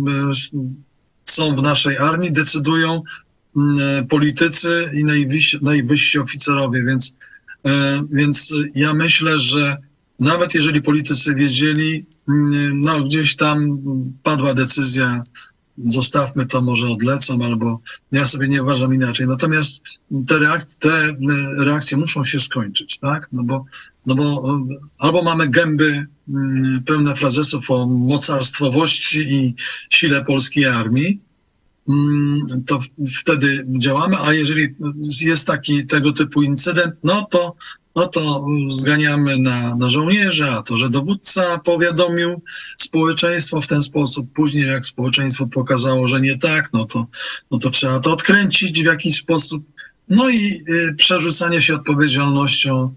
są w naszej armii, decydują politycy i najwyżsi oficerowie. Więc ja myślę, że nawet jeżeli politycy wiedzieli, no gdzieś tam padła decyzja, zostawmy to, może odlecą, albo ja sobie nie uważam inaczej. Natomiast te reakcje muszą się skończyć, tak? No bo albo mamy gęby pełne frazesów o mocarstwowości i sile polskiej armii, to wtedy działamy, a jeżeli jest tego typu incydent, no to zganiamy na żołnierza, a to, że dowódca powiadomił społeczeństwo w ten sposób. Później jak społeczeństwo pokazało, że nie tak, no to trzeba to odkręcić w jakiś sposób. No i przerzucanie się odpowiedzialnością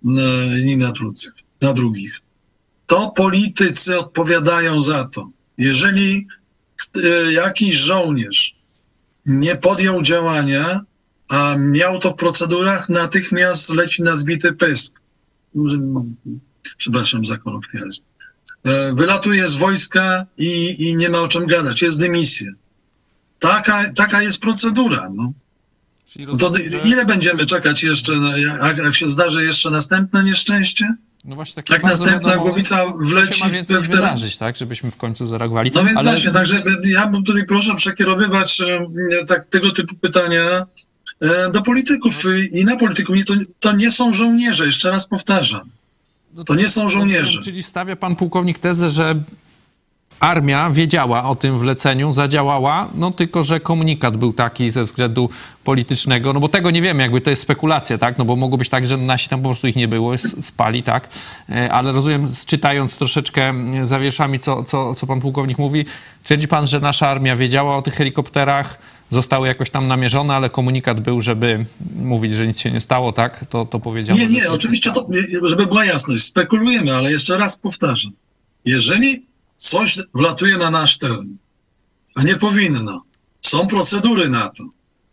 na drugich. To politycy odpowiadają za to. Jeżeli jakiś żołnierz nie podjął działania, a miał to w procedurach, natychmiast leci na zbity pysk. Przepraszam za kolokwializm. Wylatuje z wojska i nie ma o czym gadać. Jest dymisja. Taka jest procedura. No. To ile będziemy czekać jeszcze, jak się zdarzy jeszcze następne nieszczęście? No właśnie, jak następna głowica wleci w wydarzyć, tak, żebyśmy w końcu zareagowali. No więc właśnie, także ja bym tutaj proszę przekierowywać tego typu pytania do polityków i na polityków. To nie są żołnierze, jeszcze raz powtarzam. To nie są żołnierze. Czyli stawia pan pułkownik tezę, że armia wiedziała o tym wleceniu, zadziałała, no tylko, że komunikat był taki ze względu politycznego, no bo tego nie wiemy, jakby to jest spekulacja, tak, no bo mogło być tak, że nasi tam po prostu ich nie było, spali, tak, ale rozumiem, czytając troszeczkę za wierszami, co pan pułkownik mówi, twierdzi pan, że nasza armia wiedziała o tych helikopterach, zostały jakoś tam namierzone, ale komunikat był, żeby mówić, że nic się nie stało, tak, to powiedział. Nie, oczywiście, to, żeby była jasność, spekulujemy, ale jeszcze raz powtarzam, jeżeli coś wlatuje na nasz teren, a nie powinno. Są procedury na to.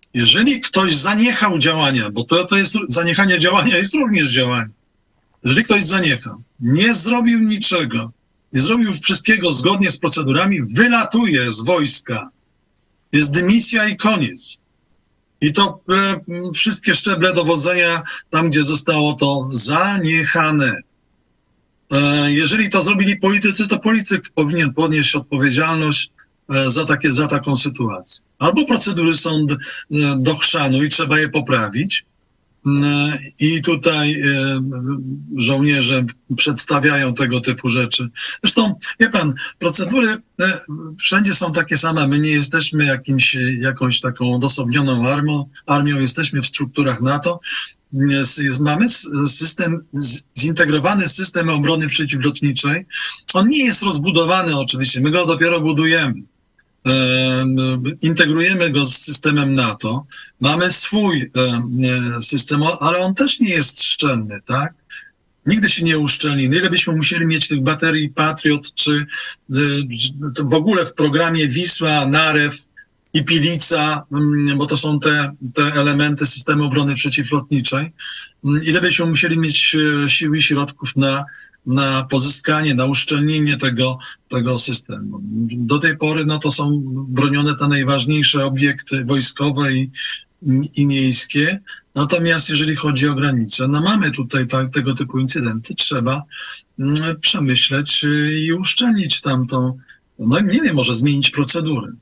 Jeżeli ktoś zaniechał działania, bo to jest zaniechanie działania jest również działanie. Jeżeli ktoś zaniechał, nie zrobił niczego, nie zrobił wszystkiego zgodnie z procedurami, wylatuje z wojska. Jest dymisja i koniec. I to wszystkie szczeble dowodzenia, tam gdzie zostało to zaniechane. Jeżeli to zrobili politycy, to polityk powinien ponieść odpowiedzialność za taką sytuację. Albo procedury są do chrzanu i trzeba je poprawić. I tutaj żołnierze przedstawiają tego typu rzeczy. Zresztą, wie pan, procedury wszędzie są takie same. My nie jesteśmy jakąś taką odosobnioną armią, jesteśmy w strukturach NATO. Mamy zintegrowany system obrony przeciwlotniczej. On nie jest rozbudowany oczywiście, my go dopiero budujemy. Integrujemy go z systemem NATO. Mamy swój system, ale on też nie jest szczelny, tak? Nigdy się nie uszczelni. Ile byśmy musieli mieć tych baterii Patriot, czy w ogóle w programie Wisła, Narew i Pilica, bo to są te elementy systemu obrony przeciwlotniczej. Ile byśmy musieli mieć sił i środków na pozyskanie, na uszczelnienie tego systemu. Do tej pory to są bronione te najważniejsze obiekty wojskowe i miejskie. Natomiast jeżeli chodzi o granice, mamy tutaj tego typu incydenty, trzeba przemyśleć i uszczelnić tamtą, nie wiem, może zmienić procedury.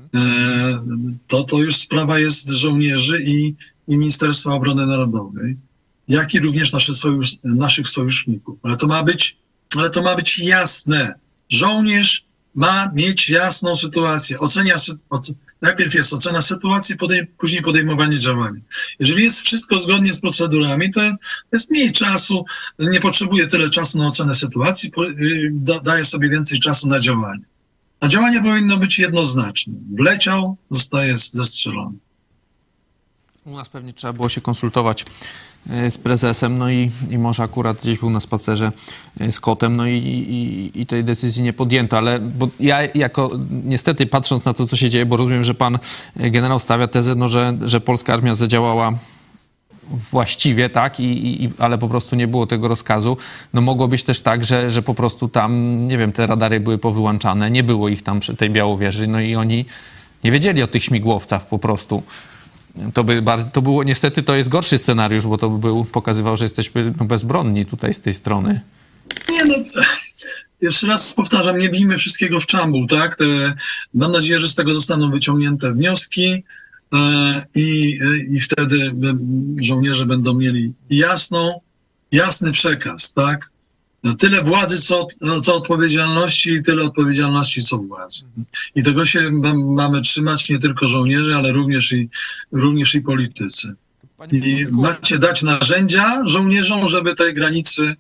To już sprawa jest żołnierzy i Ministerstwa Obrony Narodowej, jak i również naszych sojuszników. Ale to ma być jasne. Żołnierz ma mieć jasną sytuację. Najpierw jest ocena sytuacji, później podejmowanie działania. Jeżeli jest wszystko zgodnie z procedurami, to jest mniej czasu, nie potrzebuje tyle czasu na ocenę sytuacji, daje sobie więcej czasu na działanie. A działanie powinno być jednoznaczne. Wleciał, zostaje zestrzelony. U nas pewnie trzeba było się konsultować z prezesem, i może akurat gdzieś był na spacerze z kotem, i tej decyzji nie podjęto, ale bo ja niestety patrząc na to, co się dzieje, bo rozumiem, że pan generał stawia tezę, że polska armia zadziałała właściwie, tak, ale po prostu nie było tego rozkazu. Mogło być też tak, że po prostu tam, nie wiem, te radary były powyłączane, nie było ich tam przy tej Białowieży, i oni nie wiedzieli o tych śmigłowcach po prostu. To było, niestety to jest gorszy scenariusz, bo to pokazywał, że jesteśmy bezbronni tutaj z tej strony. Jeszcze raz powtarzam, nie bijmy wszystkiego w czambuł, tak? Mam nadzieję, że z tego zostaną wyciągnięte wnioski i wtedy żołnierze będą mieli jasny przekaz, tak? Tyle władzy, co odpowiedzialności, i tyle odpowiedzialności, co władzy. I tego się mamy trzymać nie tylko żołnierze, ale również i politycy. I macie dać narzędzia żołnierzom, żeby tej granicy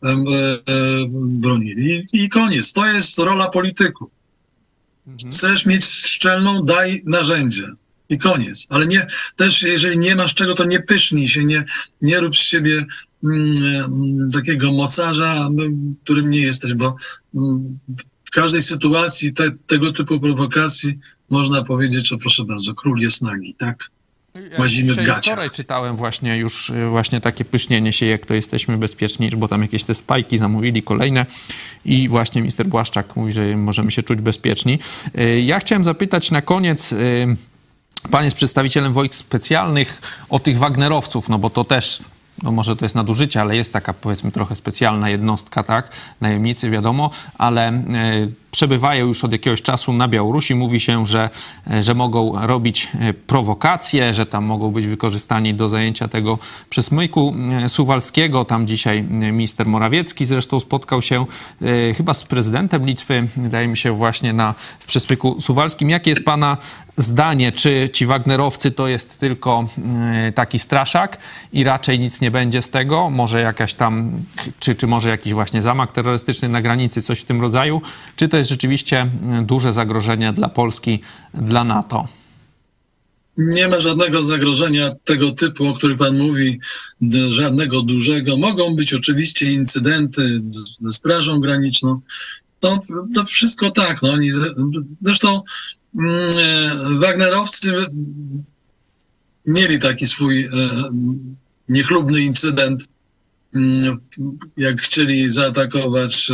bronili. I koniec. To jest rola polityków. Chcesz mieć szczelną, daj narzędzia. I koniec. Ale też jeżeli nie masz czego, to nie pysznij się, nie rób z siebie takiego mocarza, którym nie jesteś, bo w każdej sytuacji tego typu prowokacji można powiedzieć, że proszę bardzo, król jest nagi, tak? Łazimy w gaciach. Wczoraj czytałem właśnie takie pysznienie się, jak to jesteśmy bezpieczni, bo tam jakieś te spajki zamówili kolejne i właśnie minister Błaszczak mówi, że możemy się czuć bezpieczni. Ja chciałem zapytać na koniec, pan jest przedstawicielem wojsk specjalnych, o tych Wagnerowców, bo to też, może to jest nadużycie, ale jest taka, powiedzmy, trochę specjalna jednostka, tak? Najemnicy, wiadomo, ale przebywają już od jakiegoś czasu na Białorusi. Mówi się, że mogą robić prowokacje, że tam mogą być wykorzystani do zajęcia tego przesmyku suwalskiego. Tam dzisiaj minister Morawiecki zresztą spotkał się chyba z prezydentem Litwy, wydaje mi się, właśnie w przesmyku suwalskim. Jakie jest pana zdanie? Czy ci Wagnerowcy to jest tylko taki straszak i raczej nic nie będzie z tego? Może jakaś tam, czy może jakiś właśnie zamach terrorystyczny na granicy, coś w tym rodzaju? Czy to jest rzeczywiście duże zagrożenie dla Polski, dla NATO? Nie ma żadnego zagrożenia tego typu, o którym pan mówi, żadnego dużego. Mogą być oczywiście incydenty ze Strażą Graniczną. To wszystko tak. Zresztą Wagnerowcy mieli taki swój niechlubny incydent, jak chcieli zaatakować,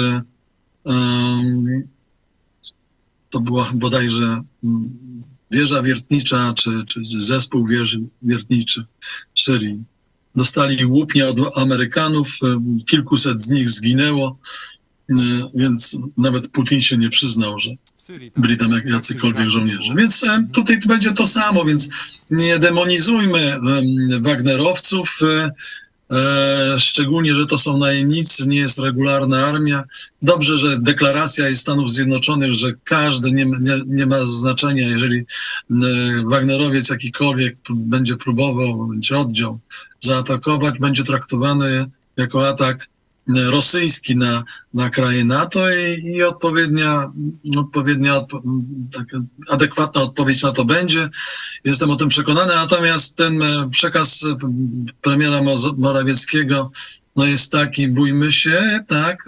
to była bodajże wieża wiertnicza, czy zespół wieży wiertniczych w Syrii. Dostali łupnie od Amerykanów, kilkuset z nich zginęło, więc nawet Putin się nie przyznał, że byli tam jacykolwiek żołnierze. Więc tutaj będzie to samo, więc nie demonizujmy Wagnerowców, szczególnie, że to są najemnicy, nie jest regularna armia. Dobrze, że deklaracja jest Stanów Zjednoczonych, że każdy nie ma znaczenia, jeżeli Wagnerowiec jakikolwiek będzie próbował, będzie oddział zaatakować, będzie traktowany jako atak rosyjski na kraje NATO i adekwatna odpowiedź na to będzie. Jestem o tym przekonany, natomiast ten przekaz premiera Morawieckiego jest taki, bójmy się, tak,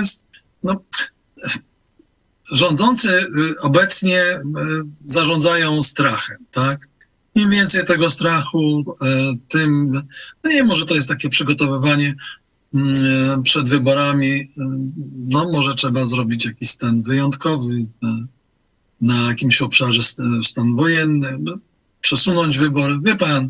rządzący obecnie zarządzają strachem, tak. Im więcej tego strachu, tym, może to jest takie przygotowywanie przed wyborami, może trzeba zrobić jakiś stan wyjątkowy na jakimś obszarze, stan wojenny, przesunąć wybory. Wie pan,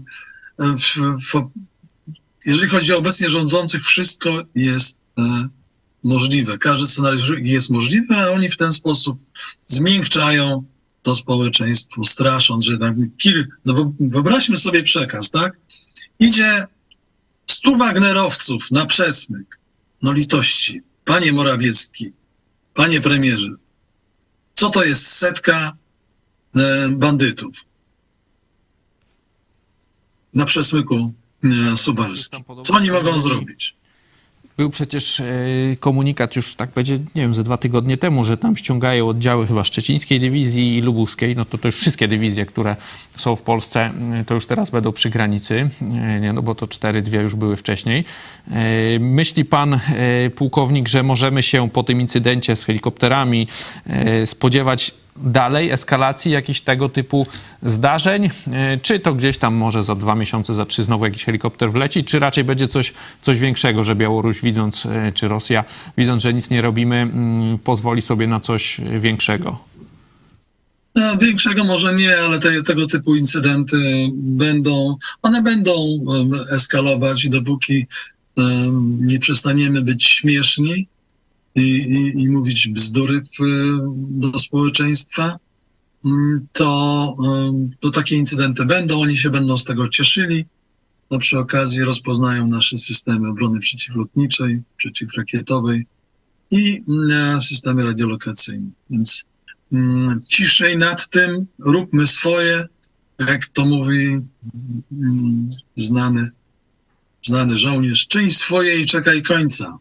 jeżeli chodzi o obecnie rządzących, wszystko jest możliwe. Każdy scenariusz jest możliwy, a oni w ten sposób zmiękczają to społeczeństwo, strasząc, że tak wyobraźmy sobie przekaz, tak? Idzie 100 Wagnerowców na przesmyk. Litości. Panie Morawiecki, panie premierze, co to jest 100 bandytów na przesmyku suwalskim? Co oni mogą zrobić? Był przecież komunikat już, tak będzie, nie wiem, ze 2 tygodnie temu, że tam ściągają oddziały chyba szczecińskiej dywizji i lubuskiej. To już wszystkie dywizje, które są w Polsce, to już teraz będą przy granicy, bo to 2 już były wcześniej. Myśli pan, pułkownik, że możemy się po tym incydencie z helikopterami spodziewać dalej eskalacji jakichś tego typu zdarzeń? Czy to gdzieś tam może za 2 miesiące, za 3 znowu jakiś helikopter wleci? Czy raczej będzie coś większego, że Białoruś widząc, czy Rosja widząc, że nic nie robimy, pozwoli sobie na coś większego? Większego może nie, ale tego typu incydenty będą eskalować i dopóki nie przestaniemy być śmieszni i mówić bzdury do społeczeństwa, to takie incydenty będą, oni się będą z tego cieszyli. Przy okazji rozpoznają nasze systemy obrony przeciwlotniczej, przeciwrakietowej i systemy radiolokacyjne. Więc ciszej nad tym, róbmy swoje, jak to mówi znany żołnierz, czyń swoje i czekaj końca.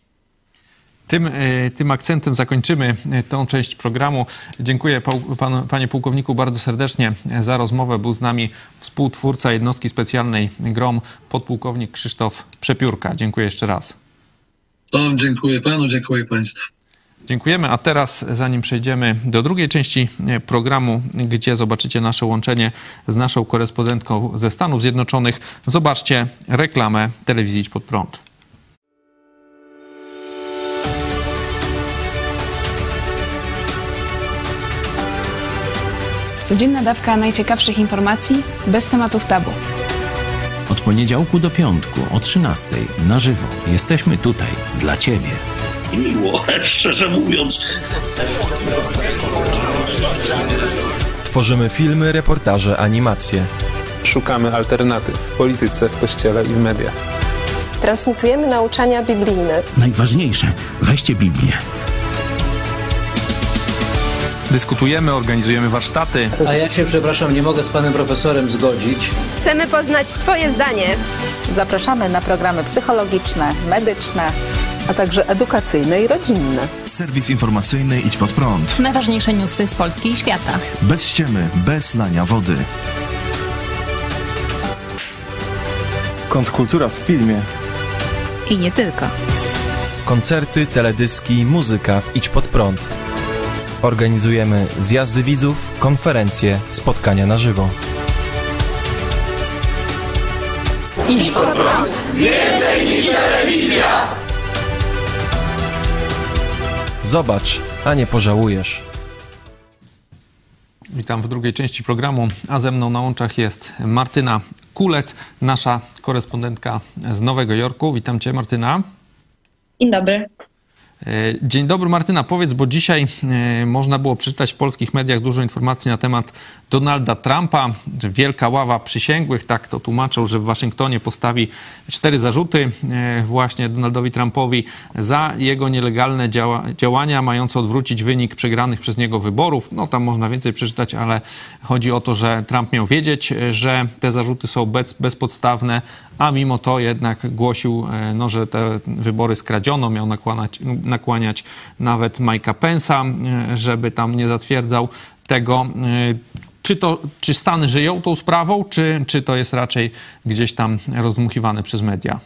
Tym akcentem zakończymy tą część programu. Dziękuję panie pułkowniku bardzo serdecznie za rozmowę. Był z nami współtwórca jednostki specjalnej GROM, podpułkownik Krzysztof Przepiórka. Dziękuję jeszcze raz. Dziękuję panu, dziękuję państwu. Dziękujemy, a teraz zanim przejdziemy do drugiej części programu, gdzie zobaczycie nasze łączenie z naszą korespondentką ze Stanów Zjednoczonych, zobaczcie reklamę telewizji Idź Pod Prąd. Codzienna dawka najciekawszych informacji, bez tematów tabu. Od poniedziałku do piątku o 13:00 na żywo. Jesteśmy tutaj dla Ciebie. Miło, szczerze mówiąc. Tworzymy filmy, reportaże, animacje. Szukamy alternatyw w polityce, w kościele i w mediach. Transmitujemy nauczania biblijne. Najważniejsze, weźcie Biblię. Dyskutujemy, organizujemy warsztaty. A ja się, przepraszam, nie mogę z panem profesorem zgodzić. Chcemy poznać Twoje zdanie. Zapraszamy na programy psychologiczne, medyczne, A także edukacyjne i rodzinne. Serwis informacyjny Idź Pod Prąd. Najważniejsze newsy z Polski i świata. Bez ściemy, bez lania wody. Kontrkultura w filmie. I nie tylko. Koncerty, teledyski, muzyka w Idź Pod Prąd. Organizujemy zjazdy widzów, konferencje, spotkania na żywo. Idź pod prąd. Więcej niż telewizja. Zobacz, a nie pożałujesz. Witam w drugiej części programu, a ze mną na łączach jest Martyna Kulec, nasza korespondentka z Nowego Jorku. Witam cię, Martyna. Dzień dobry. Dzień dobry, Martyna. Powiedz, bo dzisiaj można było przeczytać w polskich mediach dużo informacji na temat Donalda Trumpa. Wielka ława przysięgłych, tak to tłumaczą, że w Waszyngtonie postawi 4 zarzuty właśnie Donaldowi Trumpowi za jego nielegalne działania mające odwrócić wynik przegranych przez niego wyborów. No tam można więcej przeczytać, ale chodzi o to, że Trump miał wiedzieć, że te zarzuty są bezpodstawne, a mimo to jednak głosił, no, że te wybory skradziono, miał nakłaniać nawet Mike'a Pence'a, żeby tam nie zatwierdzał tego. Czy Stany żyją tą sprawą, czy to jest raczej gdzieś tam rozdmuchiwane przez media?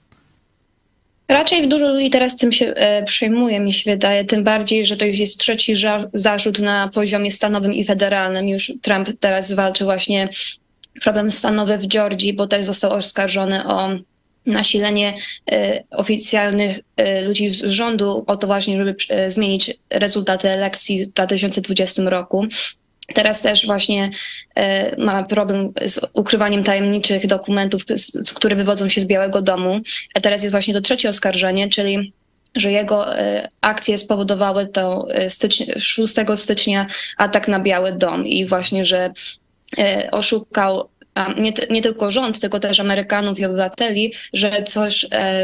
Raczej dużo ludzi teraz tym się przejmuje, mi się wydaje, tym bardziej, że to już jest trzeci zarzut na poziomie stanowym i federalnym. Już Trump teraz walczy właśnie problem stanowy w Georgii, bo też został oskarżony o nasilenie oficjalnych ludzi z rządu o to właśnie, żeby zmienić rezultaty elekcji w 2020 roku. Teraz też właśnie ma problem z ukrywaniem tajemniczych dokumentów, które wywodzą się z Białego Domu. A teraz jest właśnie to trzecie oskarżenie, czyli że jego akcje spowodowały to 6 stycznia atak na Biały Dom i właśnie, że oszukał nie tylko rząd, tylko też Amerykanów i obywateli, że coś,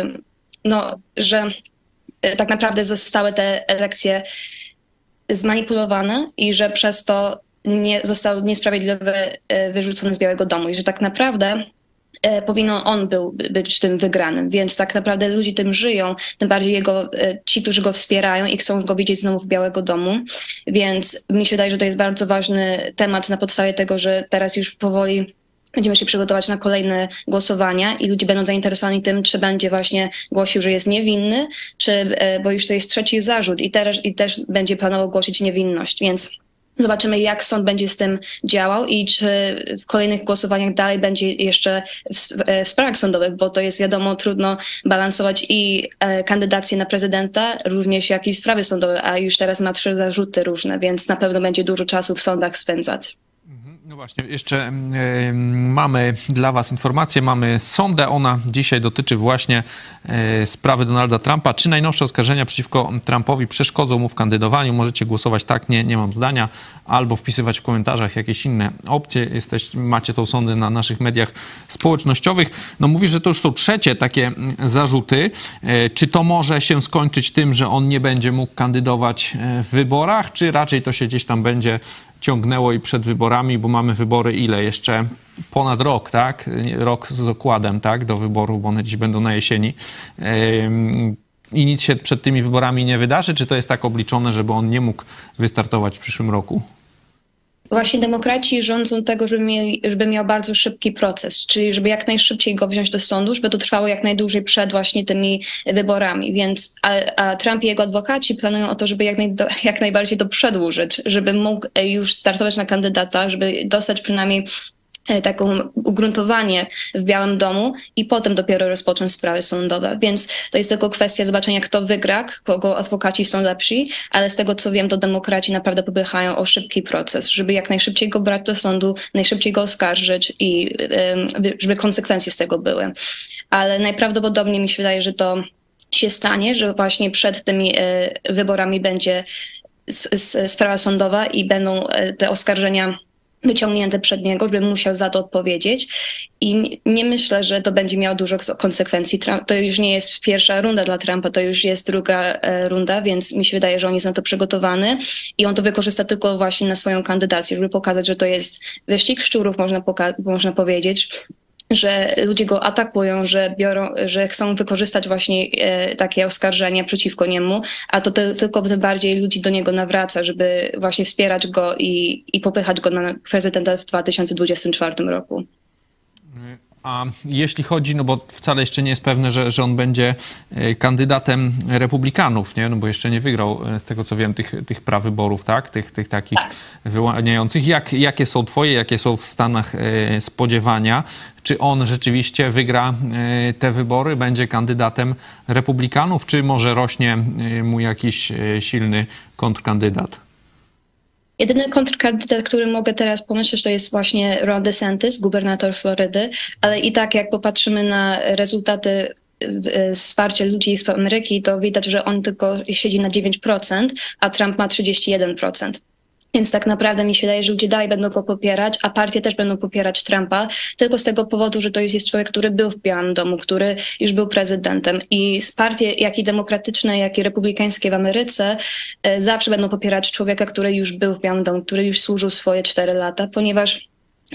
że tak naprawdę zostały te elekcje zmanipulowane i że przez to został niesprawiedliwie wyrzucony z Białego Domu i że tak naprawdę powinno on być tym wygranym, więc tak naprawdę ludzie tym żyją, tym bardziej ci, którzy go wspierają i chcą go widzieć znowu w Białego Domu, więc mi się wydaje, że to jest bardzo ważny temat na podstawie tego, że teraz już powoli będziemy się przygotować na kolejne głosowania i ludzie będą zainteresowani tym, czy będzie właśnie głosił, że jest niewinny, bo już to jest trzeci zarzut i też będzie planował głosić niewinność, więc zobaczymy, jak sąd będzie z tym działał i czy w kolejnych głosowaniach dalej będzie jeszcze w sprawach sądowych, bo to jest wiadomo, trudno balansować i kandydację na prezydenta, również jak i sprawy sądowe, a już teraz ma 3 zarzuty różne, więc na pewno będzie dużo czasu w sądach spędzać. No właśnie, jeszcze mamy dla was informację, mamy sondę, ona dzisiaj dotyczy właśnie sprawy Donalda Trumpa. Czy najnowsze oskarżenia przeciwko Trumpowi przeszkodzą mu w kandydowaniu? Możecie głosować tak, nie mam zdania, albo wpisywać w komentarzach jakieś inne opcje. Macie tą sondę na naszych mediach społecznościowych. No mówisz, że to już są trzecie takie zarzuty. Czy to może się skończyć tym, że on nie będzie mógł kandydować w wyborach, czy raczej to się gdzieś tam będzie ciągnęło i przed wyborami, bo mamy wybory ile? Jeszcze ponad rok, tak? Rok z okładem, tak? Do wyborów, bo one dziś będą na jesieni. I nic się przed tymi wyborami nie wydarzy? Czy to jest tak obliczone, żeby on nie mógł wystartować w przyszłym roku? Właśnie demokraci rządzą tego, żeby miał bardzo szybki proces, czyli żeby jak najszybciej go wziąć do sądu, żeby to trwało jak najdłużej przed właśnie tymi wyborami. Więc a Trump i jego adwokaci planują o to, żeby jak najbardziej to przedłużyć, żeby mógł już startować na kandydata, żeby dostać przynajmniej taką ugruntowanie w Białym Domu i potem dopiero rozpocząć sprawy sądowe. Więc to jest tylko kwestia zobaczenia, kto wygra, kogo adwokaci są lepsi, ale z tego, co wiem, to demokraci naprawdę popychają o szybki proces, żeby jak najszybciej go brać do sądu, najszybciej go oskarżyć i żeby konsekwencje z tego były. Ale najprawdopodobniej mi się wydaje, że to się stanie, że właśnie przed tymi wyborami będzie sprawa sądowa i będą te oskarżenia wyciągnięte przed niego, żeby musiał za to odpowiedzieć i nie myślę, że to będzie miało dużo konsekwencji. To już nie jest pierwsza runda dla Trumpa, to już jest druga runda, więc mi się wydaje, że on jest na to przygotowany i on to wykorzysta tylko właśnie na swoją kandydację, żeby pokazać, że to jest wyścig szczurów, można powiedzieć, że ludzie go atakują, że chcą wykorzystać właśnie takie oskarżenia przeciwko niemu, a to tylko tym bardziej ludzi do niego nawraca, żeby właśnie wspierać go i popychać go na prezydenta w 2024 roku. A jeśli chodzi, no bo wcale jeszcze nie jest pewne, że on będzie kandydatem republikanów, nie? No bo jeszcze nie wygrał, z tego co wiem, tych prawyborów, tak? Tych takich wyłaniających. Jakie są twoje, jakie są w Stanach spodziewania? Czy on rzeczywiście wygra te wybory, będzie kandydatem republikanów, czy może rośnie mu jakiś silny kontrkandydat? Jedyny kontrkandydat, który mogę teraz pomyśleć, to jest właśnie Ron DeSantis, gubernator Florydy, ale i tak jak popatrzymy na rezultaty wsparcia ludzi z Ameryki, to widać, że on tylko siedzi na 9%, a Trump ma 31%. Więc tak naprawdę mi się wydaje, że ludzie dalej będą go popierać, a partie też będą popierać Trumpa, tylko z tego powodu, że to jest człowiek, który był w Białym Domu, który już był prezydentem. I partie, jak i demokratyczne, jak i republikańskie w Ameryce, zawsze będą popierać człowieka, który już był w Białym Domu, który już służył swoje 4 lata, ponieważ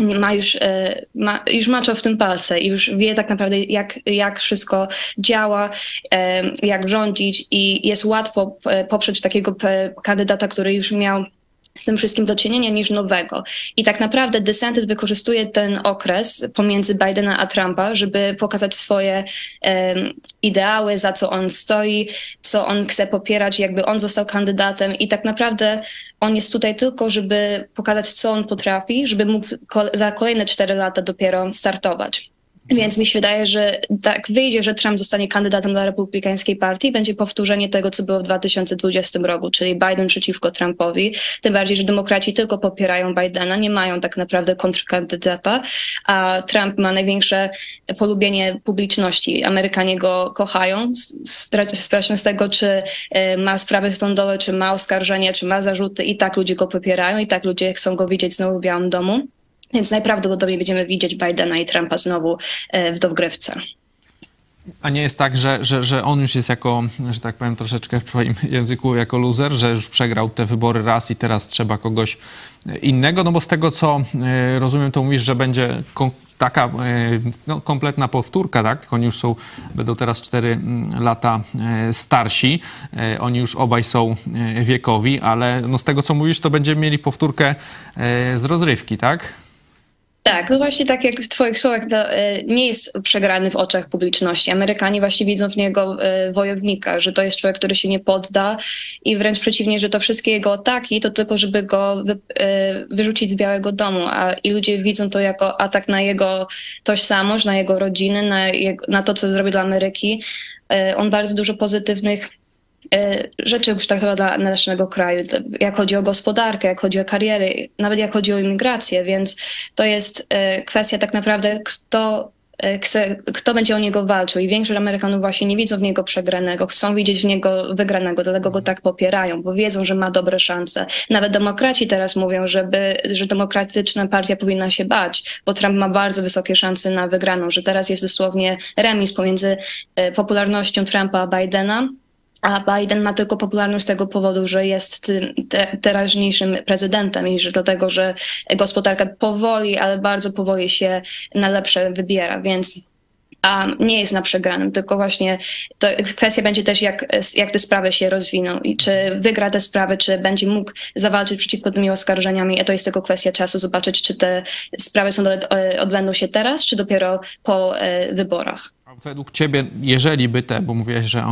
już macza w tym palce i już wie tak naprawdę, jak wszystko działa, jak rządzić i jest łatwo poprzeć takiego kandydata, który już miał z tym wszystkim do czynienia niż nowego. I tak naprawdę DeSantis wykorzystuje ten okres pomiędzy Bidena a Trumpa, żeby pokazać swoje ideały, za co on stoi, co on chce popierać, jakby on został kandydatem i tak naprawdę on jest tutaj tylko, żeby pokazać, co on potrafi, żeby mógł za kolejne 4 lata dopiero startować. Więc mi się wydaje, że tak wyjdzie, że Trump zostanie kandydatem dla republikańskiej partii, będzie powtórzenie tego, co było w 2020 roku, czyli Biden przeciwko Trumpowi. Tym bardziej, że demokraci tylko popierają Bidena, nie mają tak naprawdę kontrkandydata, a Trump ma największe polubienie publiczności. Amerykanie go kochają, sprawnie z tego, czy ma sprawy sądowe, czy ma oskarżenia, czy ma zarzuty i tak ludzie go popierają i tak ludzie chcą go widzieć znowu w Białym Domu. Więc najprawdopodobniej będziemy widzieć Bidena i Trumpa znowu w dogrywce. A nie jest tak, że on już jest jako, że tak powiem troszeczkę w twoim języku, jako loser, że już przegrał te wybory raz i teraz trzeba kogoś innego? No bo z tego, co rozumiem, to mówisz, że będzie taka kompletna powtórka, tak? Oni już będą teraz 4 lata starsi. Oni już obaj są wiekowi, ale no z tego, co mówisz, to będziemy mieli powtórkę z rozrywki, tak? Tak, no właśnie tak jak w twoich słowach, to nie jest przegrany w oczach publiczności. Amerykanie właśnie widzą w niego wojownika, że to jest człowiek, który się nie podda i wręcz przeciwnie, że to wszystkie jego ataki to tylko, żeby go wyrzucić z Białego Domu, i ludzie widzą to jako atak na jego tożsamość, na jego rodzinę, na to, co zrobił dla Ameryki. On bardzo dużo pozytywnych rzeczy już tak dla naszego kraju, jak chodzi o gospodarkę, jak chodzi o karierę, nawet jak chodzi o imigrację, więc to jest kwestia tak naprawdę, kto będzie o niego walczył i większość Amerykanów właśnie nie widzą w niego przegranego, chcą widzieć w niego wygranego, dlatego go tak popierają, bo wiedzą, że ma dobre szanse. Nawet demokraci teraz mówią, że demokratyczna partia powinna się bać, bo Trump ma bardzo wysokie szanse na wygraną, że teraz jest dosłownie remis pomiędzy popularnością Trumpa a Bidena. A Biden ma tylko popularność z tego powodu, że jest teraźniejszym prezydentem i że dlatego, że gospodarka powoli, ale bardzo powoli się na lepsze wybiera, więc nie jest na przegranym, tylko właśnie to kwestia będzie też, jak te sprawy się rozwiną i czy wygra te sprawy, czy będzie mógł zawalczyć przeciwko tymi oskarżeniami, a to jest tylko kwestia czasu, zobaczyć, czy te sprawy odbędą się teraz, czy dopiero po wyborach. Według ciebie, jeżeli by bo mówiłeś, że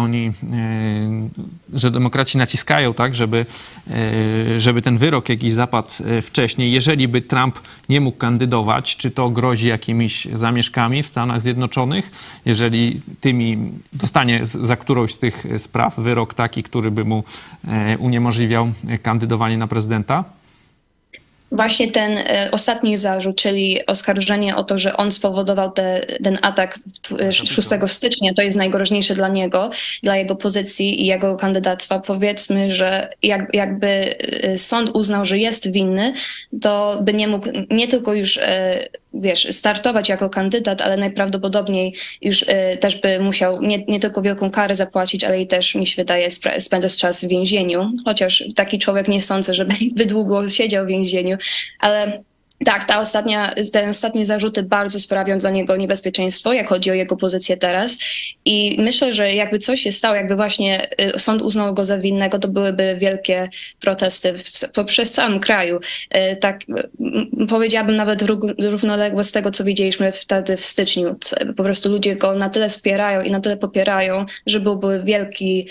że demokraci naciskają, tak, żeby ten wyrok jakiś zapadł wcześniej, jeżeli by Trump nie mógł kandydować, czy to grozi jakimiś zamieszkami w Stanach Zjednoczonych, jeżeli dostanie za którąś z tych spraw wyrok taki, który by mu uniemożliwiał kandydowanie na prezydenta? Właśnie ten ostatni zarzut, czyli oskarżenie o to, że on spowodował ten atak 6 stycznia, to jest najgroźniejsze dla niego, dla jego pozycji i jego kandydactwa. Powiedzmy, że jakby sąd uznał, że jest winny, to by nie mógł nie tylko już startować jako kandydat, ale najprawdopodobniej już też by musiał nie tylko wielką karę zapłacić, ale i też, mi się wydaje, spędzać czas w więzieniu. Chociaż taki człowiek nie sądzę, żeby długo siedział w więzieniu, ale Tak, te ostatnie zarzuty bardzo sprawią dla niego niebezpieczeństwo, jak chodzi o jego pozycję teraz. I myślę, że jakby coś się stało, jakby właśnie sąd uznał go za winnego, to byłyby wielkie protesty przez całym kraju. Tak powiedziałabym nawet równoległe z tego, co widzieliśmy wtedy w styczniu. Po prostu ludzie go na tyle wspierają i na tyle popierają, że byłby wielki...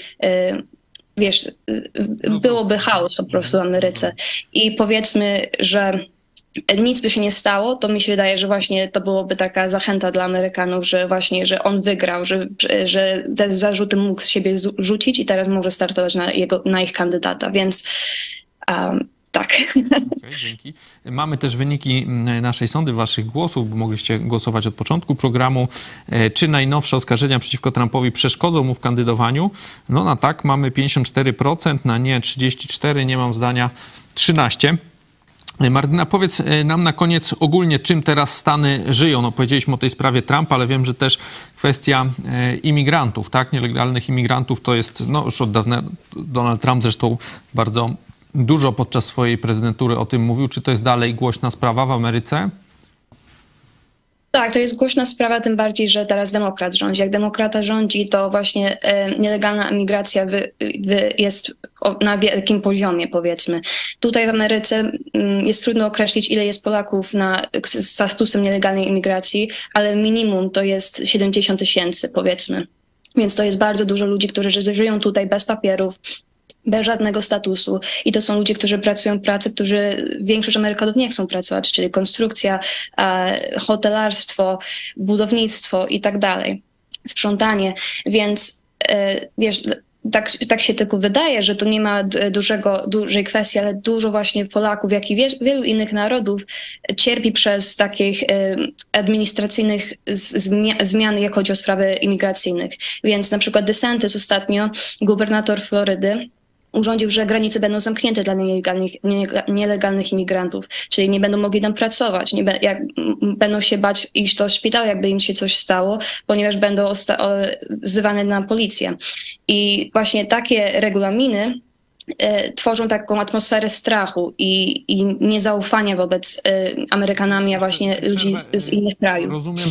byłoby chaos po prostu w Ameryce. I powiedzmy, że nic by się nie stało, to mi się wydaje, że właśnie to byłoby taka zachęta dla Amerykanów, że właśnie, że on wygrał, że te zarzuty mógł z siebie rzucić i teraz może startować na ich kandydata, więc tak. Okay, dzięki. Mamy też wyniki naszej sondy, waszych głosów, bo mogliście głosować od początku programu. Czy najnowsze oskarżenia przeciwko Trumpowi przeszkodzą mu w kandydowaniu? No na tak mamy 54%, na nie 34%, nie mam zdania 13%. Martyna, powiedz nam na koniec ogólnie, czym teraz Stany żyją. No, powiedzieliśmy o tej sprawie Trumpa, ale wiem, że też kwestia imigrantów, tak? Nielegalnych imigrantów to jest, no już od dawna Donald Trump zresztą bardzo dużo podczas swojej prezydentury o tym mówił. Czy to jest dalej głośna sprawa w Ameryce? Tak, to jest głośna sprawa, tym bardziej, że teraz demokrat rządzi. Jak demokrata rządzi, to właśnie nielegalna emigracja jest na wielkim poziomie, powiedzmy. Tutaj w Ameryce jest trudno określić, ile jest Polaków z statusem nielegalnej imigracji, ale minimum to jest 70 000, powiedzmy. Więc to jest bardzo dużo ludzi, którzy żyją tutaj bez papierów, bez żadnego statusu. I to są ludzie, którzy pracują pracę, większość Amerykanów nie chcą pracować, czyli konstrukcja, hotelarstwo, budownictwo i tak dalej, sprzątanie. Więc wiesz, tak się tylko wydaje, że to nie ma dużej kwestii, ale dużo właśnie Polaków, jak i wielu innych narodów cierpi przez takich administracyjnych zmian, jak chodzi o sprawy imigracyjnych. Więc na przykład DeSantis ostatnio, gubernator Florydy, urządził, że granice będą zamknięte dla nielegalnych imigrantów, czyli nie będą mogli tam pracować, będą się bać iść do szpitala, jakby im się coś stało, ponieważ będą wzywane na policję. I właśnie takie regulaminy tworzą taką atmosferę strachu i niezaufania wobec Amerykanami, a właśnie ludzi z innych krajów. Rozumiem,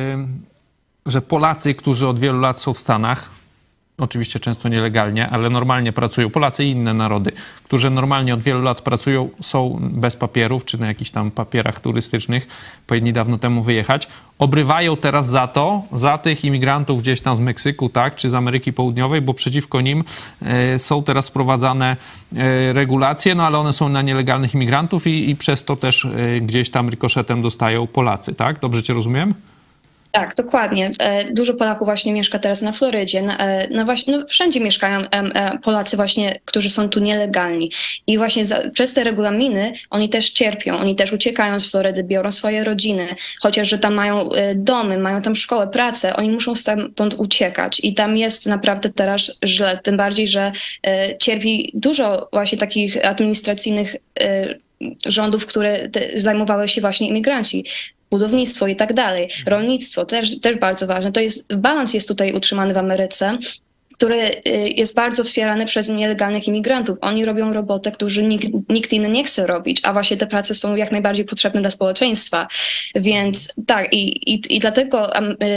że Polacy, którzy od wielu lat są w Stanach, oczywiście często nielegalnie, ale normalnie pracują, Polacy i inne narody, którzy normalnie od wielu lat pracują, są bez papierów, czy na jakichś tam papierach turystycznych, powinni dawno temu wyjechać, obrywają teraz za tych imigrantów gdzieś tam z Meksyku, tak, czy z Ameryki Południowej, bo przeciwko nim są teraz wprowadzane regulacje, no ale one są na nielegalnych imigrantów i przez to też gdzieś tam rykoszetem dostają Polacy, tak? Dobrze cię rozumiem? Tak, dokładnie. Dużo Polaków właśnie mieszka teraz na Florydzie. Wszędzie mieszkają Polacy właśnie, którzy są tu nielegalni. I właśnie przez te regulaminy oni też cierpią. Oni też uciekają z Florydy, biorą swoje rodziny. Chociaż, że tam mają domy, mają tam szkołę, pracę, oni muszą stamtąd uciekać. I tam jest naprawdę teraz źle. Tym bardziej, że cierpi dużo właśnie takich administracyjnych rządów, które zajmowały się właśnie imigranci. Budownictwo i tak dalej, rolnictwo też bardzo ważne. Balans jest tutaj utrzymany w Ameryce, który jest bardzo wspierany przez nielegalnych imigrantów. Oni robią robotę, którzy nikt inny nie chce robić, a właśnie te prace są jak najbardziej potrzebne dla społeczeństwa. Więc tak, i dlatego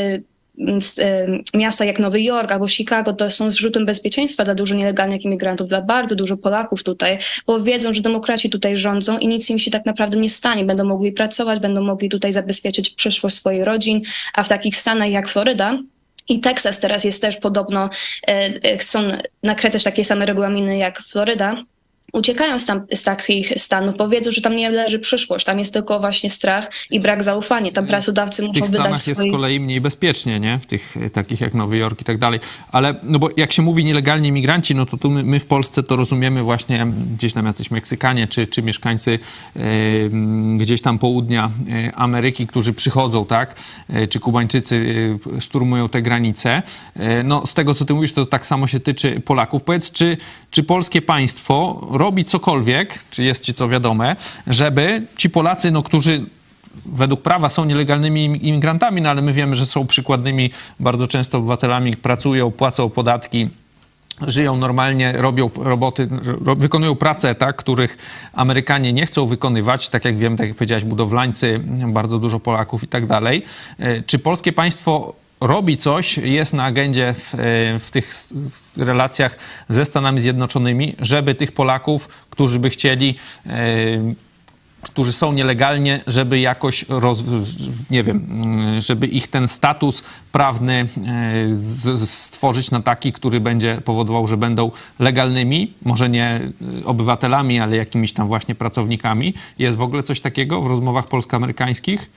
miasta jak Nowy Jork albo Chicago to są zrzutem bezpieczeństwa dla dużo nielegalnych imigrantów, dla bardzo dużo Polaków tutaj, bo wiedzą, że demokraci tutaj rządzą i nic im się tak naprawdę nie stanie. Będą mogli pracować, będą mogli tutaj zabezpieczyć przyszłość swoich rodzin, a w takich stanach jak Floryda i Teksas teraz jest też podobno, chcą nakręcać takie same regulaminy jak Floryda, uciekają z takich stanów, bo wiedzą, że tam nie leży przyszłość, tam jest tylko właśnie strach i brak zaufania. Tam pracodawcy muszą wydać swoje... W tych Stanach jest z kolei mniej bezpiecznie, nie? W tych takich jak Nowy Jork i tak dalej. Ale, no bo jak się mówi nielegalni imigranci, no to tu my w Polsce to rozumiemy właśnie gdzieś tam jacyś Meksykanie, czy mieszkańcy gdzieś tam południa Ameryki, którzy przychodzą, tak? Czy Kubańczycy szturmują te granice. No z tego, co ty mówisz, to tak samo się tyczy Polaków. Powiedz, czy polskie państwo robi cokolwiek, czy jest ci co wiadome, żeby ci Polacy, no, którzy według prawa są nielegalnymi imigrantami, no ale my wiemy, że są przykładnymi bardzo często obywatelami, pracują, płacą podatki, żyją normalnie, robią roboty, wykonują pracę, tak, których Amerykanie nie chcą wykonywać, tak jak wiem, tak jak powiedziałeś, budowlańcy, bardzo dużo Polaków i tak dalej. Czy polskie państwo robi coś, jest na agendzie w tych relacjach ze Stanami Zjednoczonymi, żeby tych Polaków, którzy by chcieli, którzy są nielegalnie, żeby jakoś, nie wiem, żeby ich ten status prawny stworzyć na taki, który będzie powodował, że będą legalnymi, może nie obywatelami, ale jakimiś tam właśnie pracownikami. Jest w ogóle coś takiego w rozmowach polsko-amerykańskich?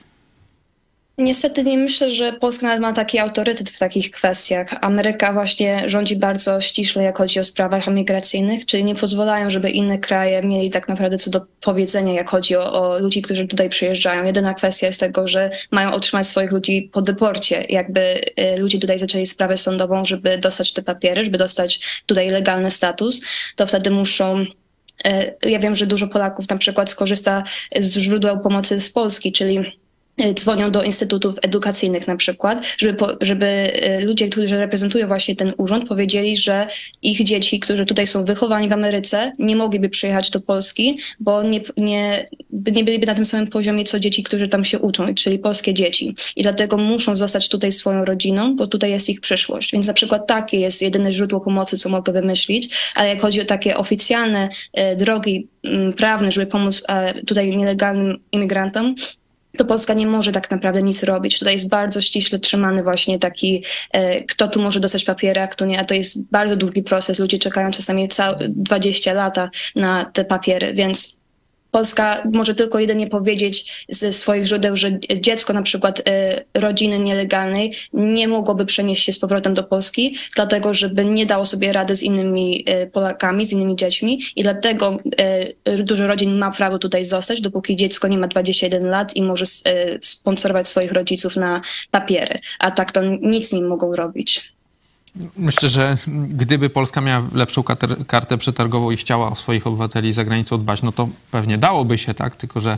Niestety nie myślę, że Polska nawet ma taki autorytet w takich kwestiach. Ameryka właśnie rządzi bardzo ściśle, jak chodzi o sprawach migracyjnych, czyli nie pozwalają, żeby inne kraje mieli tak naprawdę co do powiedzenia, jak chodzi o ludzi, którzy tutaj przyjeżdżają. Jedyna kwestia jest tego, że mają otrzymać swoich ludzi po deporcie. Jakby ludzie tutaj zaczęli sprawę sądową, żeby dostać te papiery, żeby dostać tutaj legalny status, to wtedy muszą... Ja wiem, że dużo Polaków na przykład skorzysta z źródeł pomocy z Polski, czyli dzwonią do instytutów edukacyjnych na przykład, żeby ludzie, którzy reprezentują właśnie ten urząd, powiedzieli, że ich dzieci, którzy tutaj są wychowani w Ameryce, nie mogliby przyjechać do Polski, bo nie byliby na tym samym poziomie, co dzieci, którzy tam się uczą, czyli polskie dzieci. I dlatego muszą zostać tutaj swoją rodziną, bo tutaj jest ich przyszłość. Więc na przykład takie jest jedyne źródło pomocy, co mogę wymyślić, ale jak chodzi o takie oficjalne drogi prawne, żeby pomóc tutaj nielegalnym imigrantom, to Polska nie może tak naprawdę nic robić. Tutaj jest bardzo ściśle trzymany właśnie taki, kto tu może dostać papiery, a kto nie. A to jest bardzo długi proces. Ludzie czekają czasami 20 lat na te papiery, więc Polska może tylko jedynie powiedzieć ze swoich źródeł, że dziecko na przykład rodziny nielegalnej nie mogłoby przenieść się z powrotem do Polski, dlatego żeby nie dało sobie rady z innymi Polakami, z innymi dziećmi i dlatego dużo rodzin ma prawo tutaj zostać, dopóki dziecko nie ma 21 lat i może sponsorować swoich rodziców na papiery, a tak to nic nie mogą robić. Myślę, że gdyby Polska miała lepszą kartę przetargową i chciała o swoich obywateli za granicą dbać, no to pewnie dałoby się, tak? Tylko, że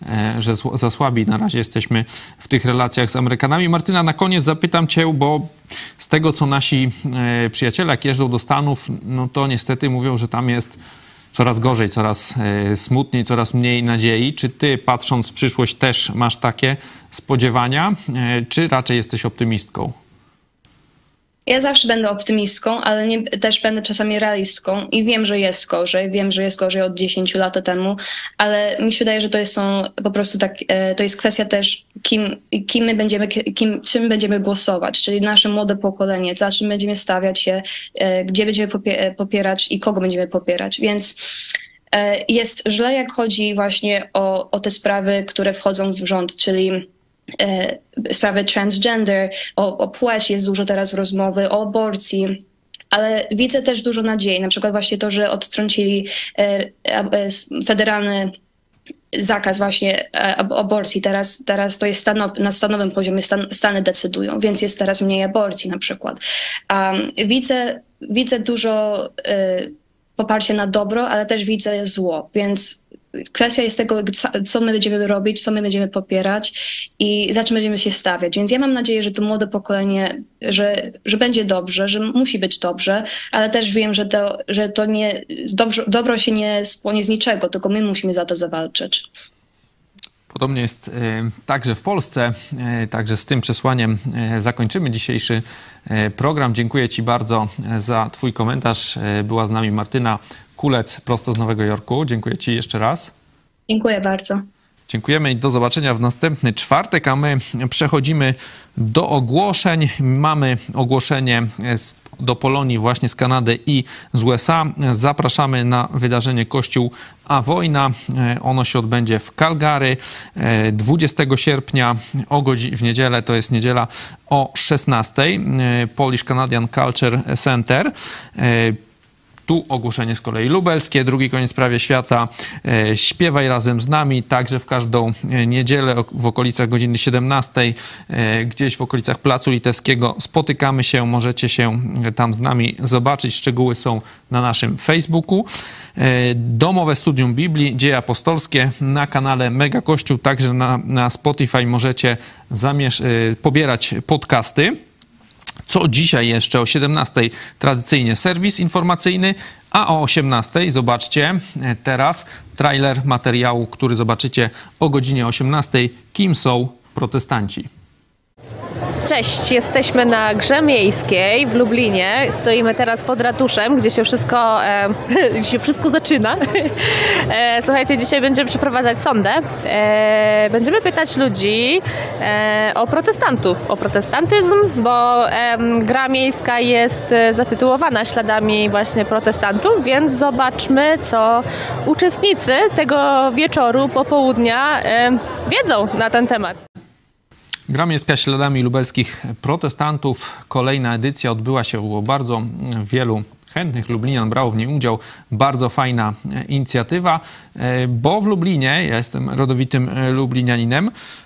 za słabi na razie jesteśmy w tych relacjach z Amerykanami. Martyna, na koniec zapytam cię, bo z tego, co nasi przyjaciele, jak jeżdżą do Stanów, no to niestety mówią, że tam jest coraz gorzej, coraz smutniej, coraz mniej nadziei. Czy ty, patrząc w przyszłość, też masz takie spodziewania, czy raczej jesteś optymistką? Ja zawsze będę optymistką, ale też będę czasami realistką i wiem, że jest gorzej. Wiem, że jest gorzej od 10 lat temu, ale mi się wydaje, że to są po prostu tak, to jest kwestia też, czym będziemy głosować, czyli nasze młode pokolenie, za czym będziemy stawiać się, gdzie będziemy popierać i kogo będziemy popierać. Więc jest źle, jak chodzi właśnie o te sprawy, które wchodzą w rząd, czyli sprawy transgender, o płeć jest dużo teraz rozmowy, o aborcji, ale widzę też dużo nadziei. Na przykład właśnie to, że odtrącili federalny zakaz właśnie aborcji. Teraz to jest na stanowym poziomie, Stany decydują, więc jest teraz mniej aborcji na przykład. Widzę dużo poparcia na dobro, ale też widzę zło, więc kwestia jest tego, co my będziemy robić, co my będziemy popierać i za czym będziemy się stawiać. Więc ja mam nadzieję, że to młode pokolenie, że będzie dobrze, że musi być dobrze, ale też wiem, że to nie, dobro się nie spłonie z niczego, tylko my musimy za to zawalczyć. Podobnie jest także w Polsce. Także z tym przesłaniem zakończymy dzisiejszy program. Dziękuję ci bardzo za twój komentarz. Była z nami Martyna Kulec prosto z Nowego Jorku. Dziękuję ci jeszcze raz. Dziękuję bardzo. Dziękujemy i do zobaczenia w następny czwartek, a my przechodzimy do ogłoszeń. Mamy ogłoszenie do Polonii właśnie z Kanady i z USA. Zapraszamy na wydarzenie Kościół a Wojna. Ono się odbędzie w Calgary 20 sierpnia w niedzielę, to jest niedziela o 16. Polish Canadian Culture Center. Tu ogłoszenie z kolei lubelskie, drugi koniec prawie świata. Śpiewaj razem z nami, także w każdą niedzielę w okolicach godziny 17, gdzieś w okolicach Placu Litewskiego spotykamy się, możecie się tam z nami zobaczyć. Szczegóły są na naszym Facebooku. Domowe Studium Biblii, Dzieje Apostolskie na kanale Mega Kościół, także na Spotify możecie pobierać podcasty. Co dzisiaj jeszcze o 17:00 tradycyjnie serwis informacyjny, a o 18:00 zobaczcie teraz trailer materiału, który zobaczycie o godzinie 18:00. Kim są protestanci? Cześć, jesteśmy na Grze Miejskiej w Lublinie. Stoimy teraz pod ratuszem, gdzie się wszystko zaczyna. Słuchajcie, dzisiaj będziemy przeprowadzać sondę. Będziemy pytać ludzi o protestantów, o protestantyzm, bo Gra Miejska jest zatytułowana śladami właśnie protestantów, więc zobaczmy, co uczestnicy tego wieczoru, popołudnia wiedzą na ten temat. Gra Miejska śladami lubelskich protestantów. Kolejna edycja odbyła się, było bardzo wielu chętnych lublinian brało w niej udział. Bardzo fajna inicjatywa, bo w Lublinie, ja jestem rodowitym lublinianinem,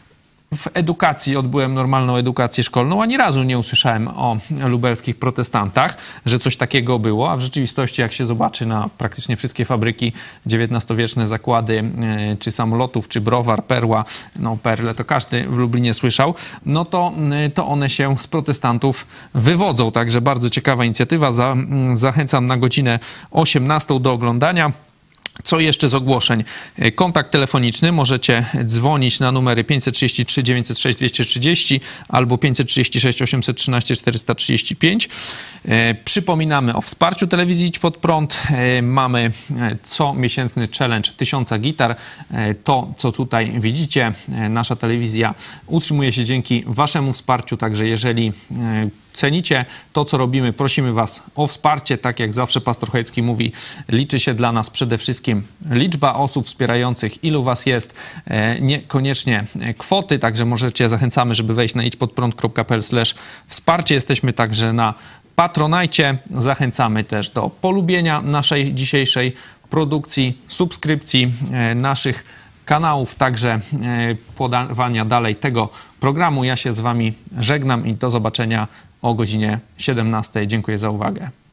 w edukacji odbyłem normalną edukację szkolną. Ani razu nie usłyszałem o lubelskich protestantach, że coś takiego było, a w rzeczywistości jak się zobaczy na praktycznie wszystkie fabryki, XIX-wieczne zakłady, czy samolotów, czy browar, perła, no perle to każdy w Lublinie słyszał, no to one się z protestantów wywodzą. Także bardzo ciekawa inicjatywa. Zachęcam na godzinę 18:00 do oglądania. Co jeszcze z ogłoszeń? Kontakt telefoniczny. Możecie dzwonić na numery 533 906 230 albo 536 813 435. Przypominamy o wsparciu telewizji Idź Pod Prąd. Mamy comiesięczny challenge 1000 gitar. To, co tutaj widzicie, nasza telewizja utrzymuje się dzięki waszemu wsparciu, także jeżeli cenicie to, co robimy, prosimy was o wsparcie. Tak jak zawsze pastor Chojecki mówi, liczy się dla nas przede wszystkim liczba osób wspierających, ilu was jest, niekoniecznie kwoty, także zachęcamy, żeby wejść na idźpodprąd.pl/wsparcie. Jesteśmy także na Patronajcie. Zachęcamy też do polubienia naszej dzisiejszej produkcji, subskrypcji naszych kanałów, także podawania dalej tego programu. Ja się z wami żegnam i do zobaczenia o godzinie 17:00. Dziękuję za uwagę.